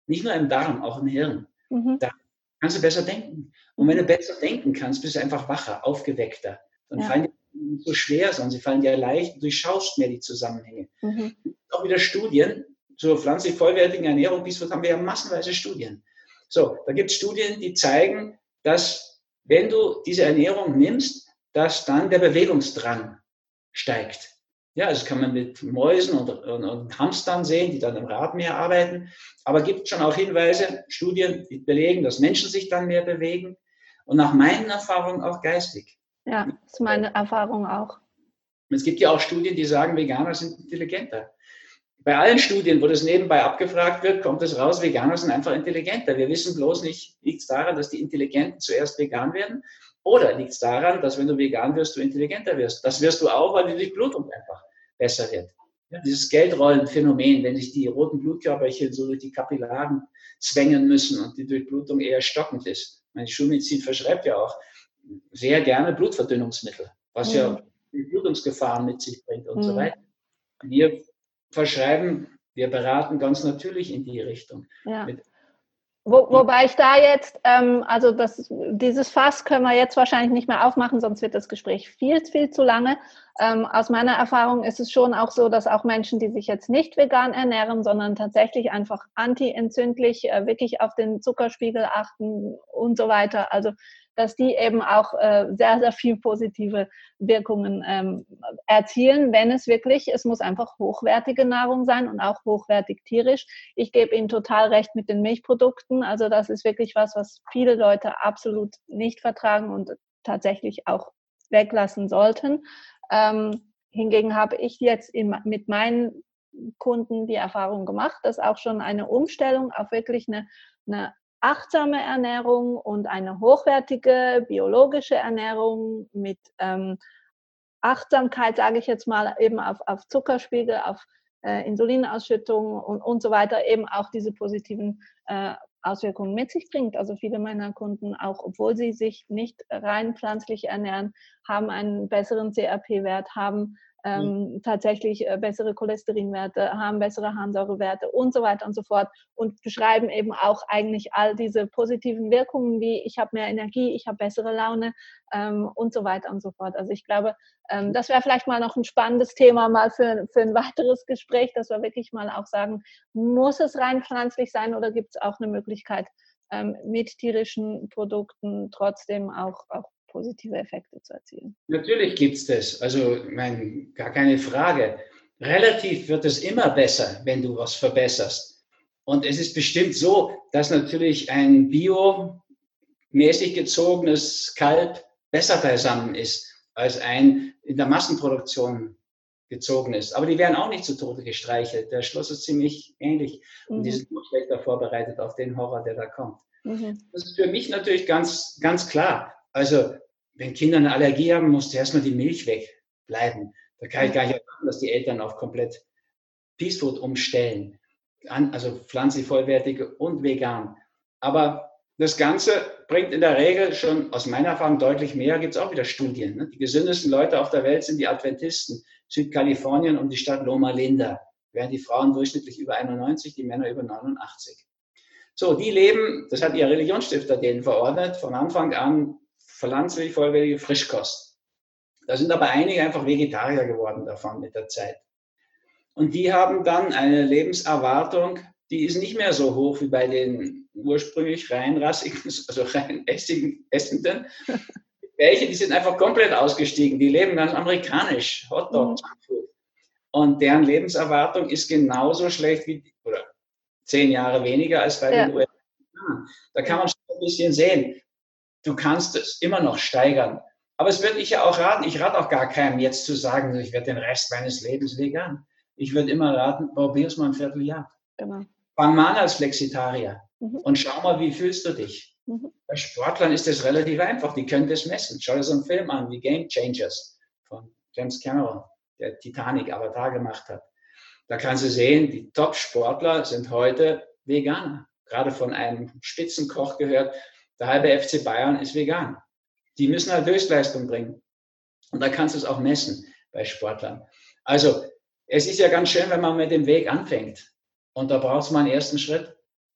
Nicht nur im Darm, auch im Hirn. Mhm. Da kannst du besser denken. Und wenn du besser denken kannst, bist du einfach wacher, aufgeweckter. Dann Ja. fallen die nicht so schwer, sondern sie fallen dir leicht, du durchschaust mehr die Zusammenhänge. Mhm. Auch wieder Studien zur pflanzlich vollwertigen Ernährung, bis haben wir ja massenweise Studien. So, da gibt es Studien, die zeigen, dass wenn du diese Ernährung nimmst, dass dann der Bewegungsdrang steigt. Ja, das kann man mit Mäusen und, und, und Hamstern sehen, die dann im Radmeer arbeiten. Aber es gibt schon auch Hinweise, Studien, die belegen, dass Menschen sich dann mehr bewegen. Und nach meinen Erfahrungen auch geistig. Ja, das ist meine Erfahrung auch. Es gibt ja auch Studien, die sagen, Veganer sind intelligenter. Bei allen Studien, wo das nebenbei abgefragt wird, kommt es raus, Veganer sind einfach intelligenter. Wir wissen bloß nicht, liegt es daran, dass die Intelligenten zuerst vegan werden? Oder liegt es daran, dass wenn du vegan wirst, du intelligenter wirst? Das wirst du auch, weil die Durchblutung einfach besser wird. Ja, dieses Geldrollenphänomen, wenn sich die roten Blutkörperchen so durch die Kapillaren zwängen müssen und die Durchblutung eher stockend ist. Meine Schulmedizin verschreibt ja auch sehr gerne Blutverdünnungsmittel, was mhm. ja Blutungsgefahren mit sich bringt und mhm. so weiter. Wir verschreiben, wir beraten ganz natürlich in die Richtung. Ja. Mit Wo, wobei ich da jetzt, ähm, also das, dieses Fass können wir jetzt wahrscheinlich nicht mehr aufmachen, sonst wird das Gespräch viel, viel zu lange. Ähm, aus meiner Erfahrung ist es schon auch so, dass auch Menschen, die sich jetzt nicht vegan ernähren, sondern tatsächlich einfach antientzündlich, äh, wirklich auf den Zuckerspiegel achten und so weiter, also dass die eben auch äh, sehr, sehr viel positive Wirkungen ähm, erzielen, wenn es wirklich, es muss einfach hochwertige Nahrung sein und auch hochwertig tierisch. Ich gebe Ihnen total recht mit den Milchprodukten, also das ist wirklich was, was viele Leute absolut nicht vertragen und tatsächlich auch weglassen sollten. Ähm, hingegen habe ich jetzt in, mit meinen Kunden die Erfahrung gemacht, dass auch schon eine Umstellung auf wirklich eine, eine achtsame Ernährung und eine hochwertige biologische Ernährung mit ähm, Achtsamkeit, sage ich jetzt mal, eben auf, auf Zuckerspiegel, auf äh, Insulinausschüttung und, und so weiter, eben auch diese positiven äh, Auswirkungen mit sich bringt. Also viele meiner Kunden, auch obwohl sie sich nicht rein pflanzlich ernähren, haben einen besseren C R P-Wert, haben ähm, mhm. tatsächlich äh, bessere Cholesterinwerte, haben bessere Harnsäurewerte und so weiter und so fort und beschreiben eben auch eigentlich all diese positiven Wirkungen wie ich habe mehr Energie, ich habe bessere Laune ähm, und so weiter und so fort. Also ich glaube, ähm, das wäre vielleicht mal noch ein spannendes Thema mal für, für ein weiteres Gespräch, dass wir wirklich mal auch sagen, muss es rein pflanzlich sein oder gibt es auch eine Möglichkeit, ähm, mit tierischen Produkten trotzdem auch, auch positive Effekte zu erzielen? Natürlich gibt es das, also ich meine, gar keine Frage. Relativ wird es immer besser, wenn du was verbesserst. Und es ist bestimmt so, dass natürlich ein biomäßig gezogenes Kalb besser beisammen ist, als ein in der Massenproduktion gezogen ist. Aber die werden auch nicht zu Tode gestreichelt. Der Schluss ist ziemlich ähnlich. Mhm. Und die sind noch schlechter vorbereitet auf den Horror, der da kommt. Mhm. Das ist für mich natürlich ganz, ganz klar. Also, wenn Kinder eine Allergie haben, muss erstmal die Milch wegbleiben. Da kann ich gar nicht erwarten, dass die Eltern auf komplett Peace Food umstellen. Also pflanzlich vollwertige und vegan. Aber das Ganze bringt in der Regel schon aus meiner Erfahrung deutlich mehr. Gibt es auch wieder Studien. Ne? Die gesündesten Leute auf der Welt sind die Adventisten, Südkalifornien und die Stadt Loma Linda. Während die Frauen durchschnittlich über einundneunzig, die Männer über neunundachtzig. So, die leben, das hat ihr Religionsstifter denen verordnet, von Anfang an pflanzlich vollwertige Frischkost. Da sind aber einige einfach Vegetarier geworden davon mit der Zeit. Und die haben dann eine Lebenserwartung, die ist nicht mehr so hoch wie bei den ursprünglich reinrassigen, also rein Essenden. Welche, die sind einfach komplett ausgestiegen. Die leben ganz amerikanisch, Hotdog, Junkfood. Und deren Lebenserwartung ist genauso schlecht wie, oder zehn Jahre weniger als bei ja. den U S A. Da kann man schon ein bisschen sehen. Du kannst es immer noch steigern. Aber es würde ich ja auch raten, ich rate auch gar keinem jetzt zu sagen, ich werde den Rest meines Lebens vegan. Ich würde immer raten, probier es mal ein Vierteljahr. Genau. Fang mal an als Flexitarier mhm. und schau mal, wie fühlst du dich. Mhm. Bei Sportlern ist das relativ einfach, die können das messen. Schau dir so einen Film an, wie Game Changers von James Cameron, der Titanic Avatar gemacht hat. Da kannst du sehen, die Top-Sportler sind heute Veganer. Gerade von einem Spitzenkoch gehört, der halbe F C Bayern ist vegan. Die müssen halt Höchstleistung bringen. Und da kannst du es auch messen bei Sportlern. Also, es ist ja ganz schön, wenn man mit dem Weg anfängt. Und da braucht es mal einen ersten Schritt.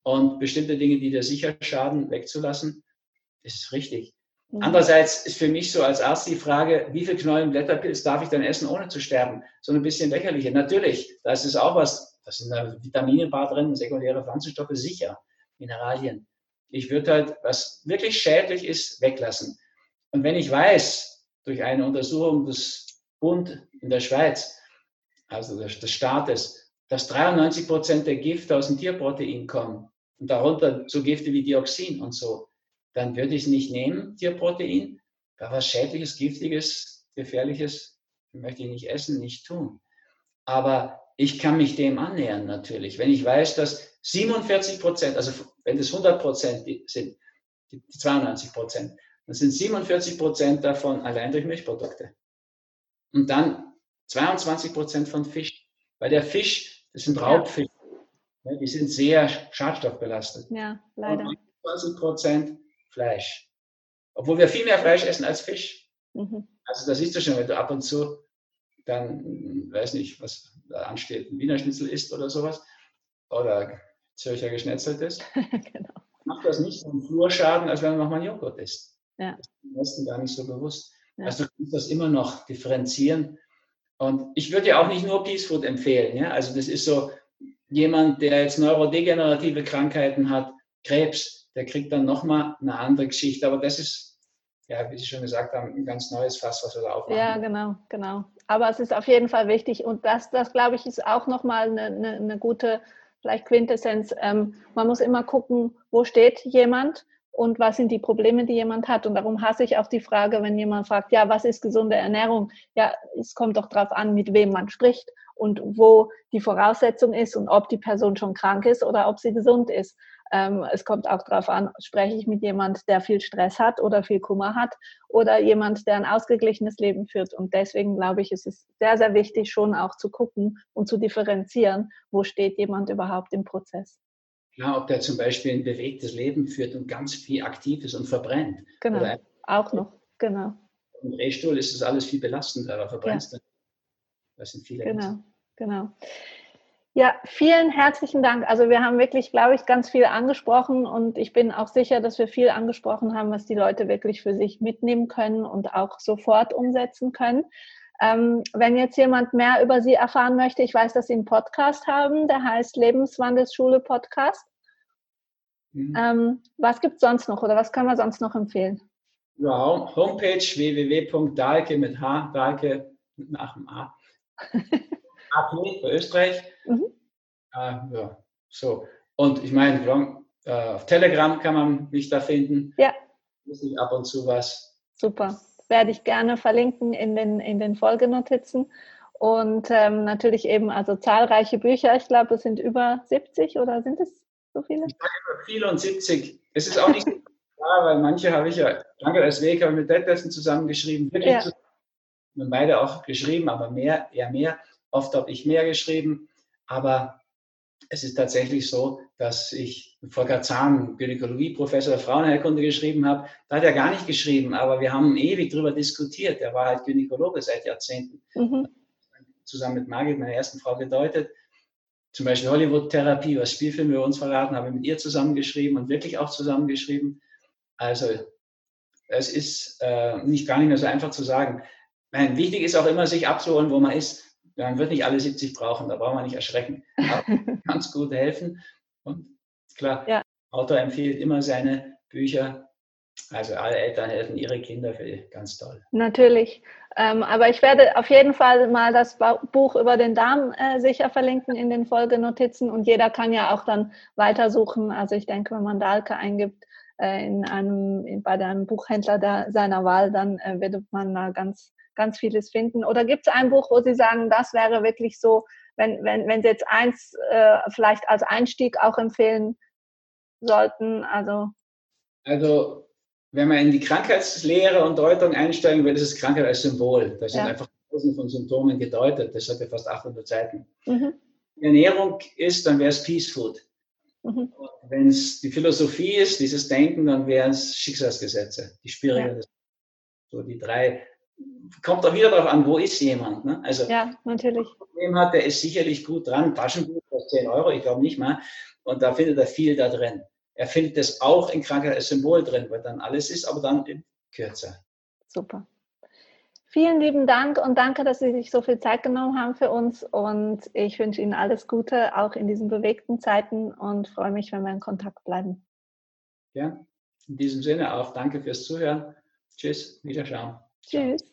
und bestimmte Dinge, die dir sicher schaden, wegzulassen, ist richtig. Mhm. Andererseits ist für mich so als Arzt die Frage, wie viel Knollen Blätterpilz darf ich denn essen, ohne zu sterben? So ein bisschen lächerliche. Natürlich, da ist es auch was, da sind da Vitamine bar drin, sekundäre Pflanzenstoffe, sicher, Mineralien. Ich würde halt, was wirklich schädlich ist, weglassen. Und wenn ich weiß, durch eine Untersuchung des Bund in der Schweiz, also des, des Staates, dass dreiundneunzig Prozent der Gifte aus dem Tierprotein kommen und darunter so Gifte wie Dioxin und so, dann würde ich es nicht nehmen, Tierprotein. Da was Schädliches, Giftiges, Gefährliches möchte ich nicht essen, nicht tun. Aber ich kann mich dem annähern natürlich. Wenn ich weiß, dass siebenundvierzig Prozent, also wenn es hundert Prozent sind, die zweiundneunzig Prozent, dann sind siebenundvierzig Prozent davon allein durch Milchprodukte. Und dann zweiundzwanzig Prozent von Fisch. Weil der Fisch, das sind Raubfische, ja. Die sind sehr schadstoffbelastet. Ja, leider. Und zwanzig Prozent Fleisch. Obwohl wir viel mehr Fleisch essen als Fisch. Mhm. Also da siehst du schon, wenn du ab und zu dann, weiß nicht, was da ansteht, ein Wiener Schnitzel isst oder sowas, oder Zürcher Geschnetzeltes, genau. Macht das nicht so einen Flurschaden, als wenn man nochmal Joghurt isst. Ja. Das ist den meisten gar nicht so bewusst. Ja. Also du kannst das immer noch differenzieren. Und ich würde ja auch nicht nur Peace Food empfehlen. Ja? Also das ist so, jemand, der jetzt neurodegenerative Krankheiten hat, Krebs, der kriegt dann nochmal eine andere Geschichte. Aber das ist, ja, wie Sie schon gesagt haben, ein ganz neues Fass, was wir da aufmachen. Ja, genau, genau. Aber es ist auf jeden Fall wichtig. Und das, das glaube ich, ist auch nochmal eine, eine, eine gute, vielleicht Quintessenz. Ähm, man muss immer gucken, wo steht jemand und was sind die Probleme, die jemand hat. Und darum hasse ich auch die Frage, wenn jemand fragt, ja, was ist gesunde Ernährung? Ja, es kommt doch darauf an, mit wem man spricht und wo die Voraussetzung ist und ob die Person schon krank ist oder ob sie gesund ist. Ähm, es kommt auch darauf an, spreche ich mit jemand, der viel Stress hat oder viel Kummer hat oder jemand, der ein ausgeglichenes Leben führt. Und deswegen glaube ich, es ist sehr, sehr wichtig, schon auch zu gucken und zu differenzieren, wo steht jemand überhaupt im Prozess. Ja, ob der zum Beispiel ein bewegtes Leben führt und ganz viel aktiv ist und verbrennt. Genau, oder auch noch, genau. Im Drehstuhl ist das alles viel belastender, aber verbrennst du. Ja. Das sind viele. Genau, Ängste. Genau. Ja, vielen herzlichen Dank. Also wir haben wirklich, glaube ich, ganz viel angesprochen und ich bin auch sicher, dass wir viel angesprochen haben, was die Leute wirklich für sich mitnehmen können und auch sofort umsetzen können. Ähm, wenn jetzt jemand mehr über Sie erfahren möchte, ich weiß, dass Sie einen Podcast haben, der heißt Lebenswandelsschule Podcast. Mhm. Ähm, was gibt es sonst noch oder was können wir sonst noch empfehlen? Ja, Homepage w w w punkt dahlke mit H, Dahlke nach dem A. A P für Österreich. Mhm. Äh, ja, so. Und ich meine, äh, auf Telegram kann man mich da finden. Ja. Muss ich ab und zu was. Super. Werde ich gerne verlinken in den, in den Folgenotizen. Und ähm, natürlich eben also zahlreiche Bücher. Ich glaube, es sind über siebzig oder sind es so viele? Ich sage über viele und siebzig. Es ist auch nicht so klar, weil manche habe ich ja, danke als Weg, habe ich mit Detlefsen zusammengeschrieben. Wirklich ja. zusammen. Wir haben beide auch geschrieben, aber mehr, eher mehr. Oft habe ich mehr geschrieben. Aber es ist tatsächlich so, dass ich mit Volker Zahn, Gynäkologie-Professor der Frauenheilkunde, geschrieben habe. Da hat er gar nicht geschrieben, aber wir haben ewig darüber diskutiert. Er war halt Gynäkologe seit Jahrzehnten. Mhm. Zusammen mit Margit, meiner ersten Frau, gedeutet. Zum Beispiel Hollywood-Therapie, was Spielfilme über uns verraten, habe ich mit ihr zusammengeschrieben und wirklich auch zusammengeschrieben. Also es ist äh, nicht gar nicht mehr so einfach zu sagen. Nein, wichtig ist auch immer, sich abzuholen, wo man ist. Man wird nicht alle siebzig brauchen, da braucht man nicht erschrecken. Aber ganz gut helfen. Und klar, ja. Autor empfiehlt immer seine Bücher. Also alle Eltern helfen ihre Kinder, für die. Ganz toll. Natürlich. Ähm, aber ich werde auf jeden Fall mal das Buch über den Darm äh, sicher verlinken in den Folgenotizen. Und jeder kann ja auch dann weitersuchen. Also ich denke, wenn man Dahlke eingibt äh, in einem, in, bei einem Buchhändler der, seiner Wahl, dann äh, wird man da ganz ganz vieles finden. Oder gibt es ein Buch, wo Sie sagen, das wäre wirklich so, wenn, wenn, wenn Sie jetzt eins äh, vielleicht als Einstieg auch empfehlen sollten? Also, also wenn man in die Krankheitslehre und Deutung einsteigen will, ist es Krankheit als Symbol. Da sind ja. einfach tausende von Symptomen gedeutet. Das hat ja fast achthundert Seiten. Mhm. Wenn Ernährung ist, dann wäre es Peace Food. Mhm. Wenn es die Philosophie ist, dieses Denken, dann wären es Schicksalsgesetze, die Spirituelle. Ja. So die drei kommt auch wieder darauf an, wo ist jemand. Ne? Also, ja, natürlich. Problem hat, der ist sicherlich gut dran. Taschenbuch kostet zehn Euro, ich glaube nicht mal. Und da findet er viel da drin. Er findet das auch in Krankheit als Symbol drin, weil dann alles ist, aber dann kürzer. Super. Vielen lieben Dank und danke, dass Sie sich so viel Zeit genommen haben für uns. Und ich wünsche Ihnen alles Gute, auch in diesen bewegten Zeiten, und freue mich, wenn wir in Kontakt bleiben. Ja, in diesem Sinne auch danke fürs Zuhören. Tschüss, Wiederschauen. Tschüss.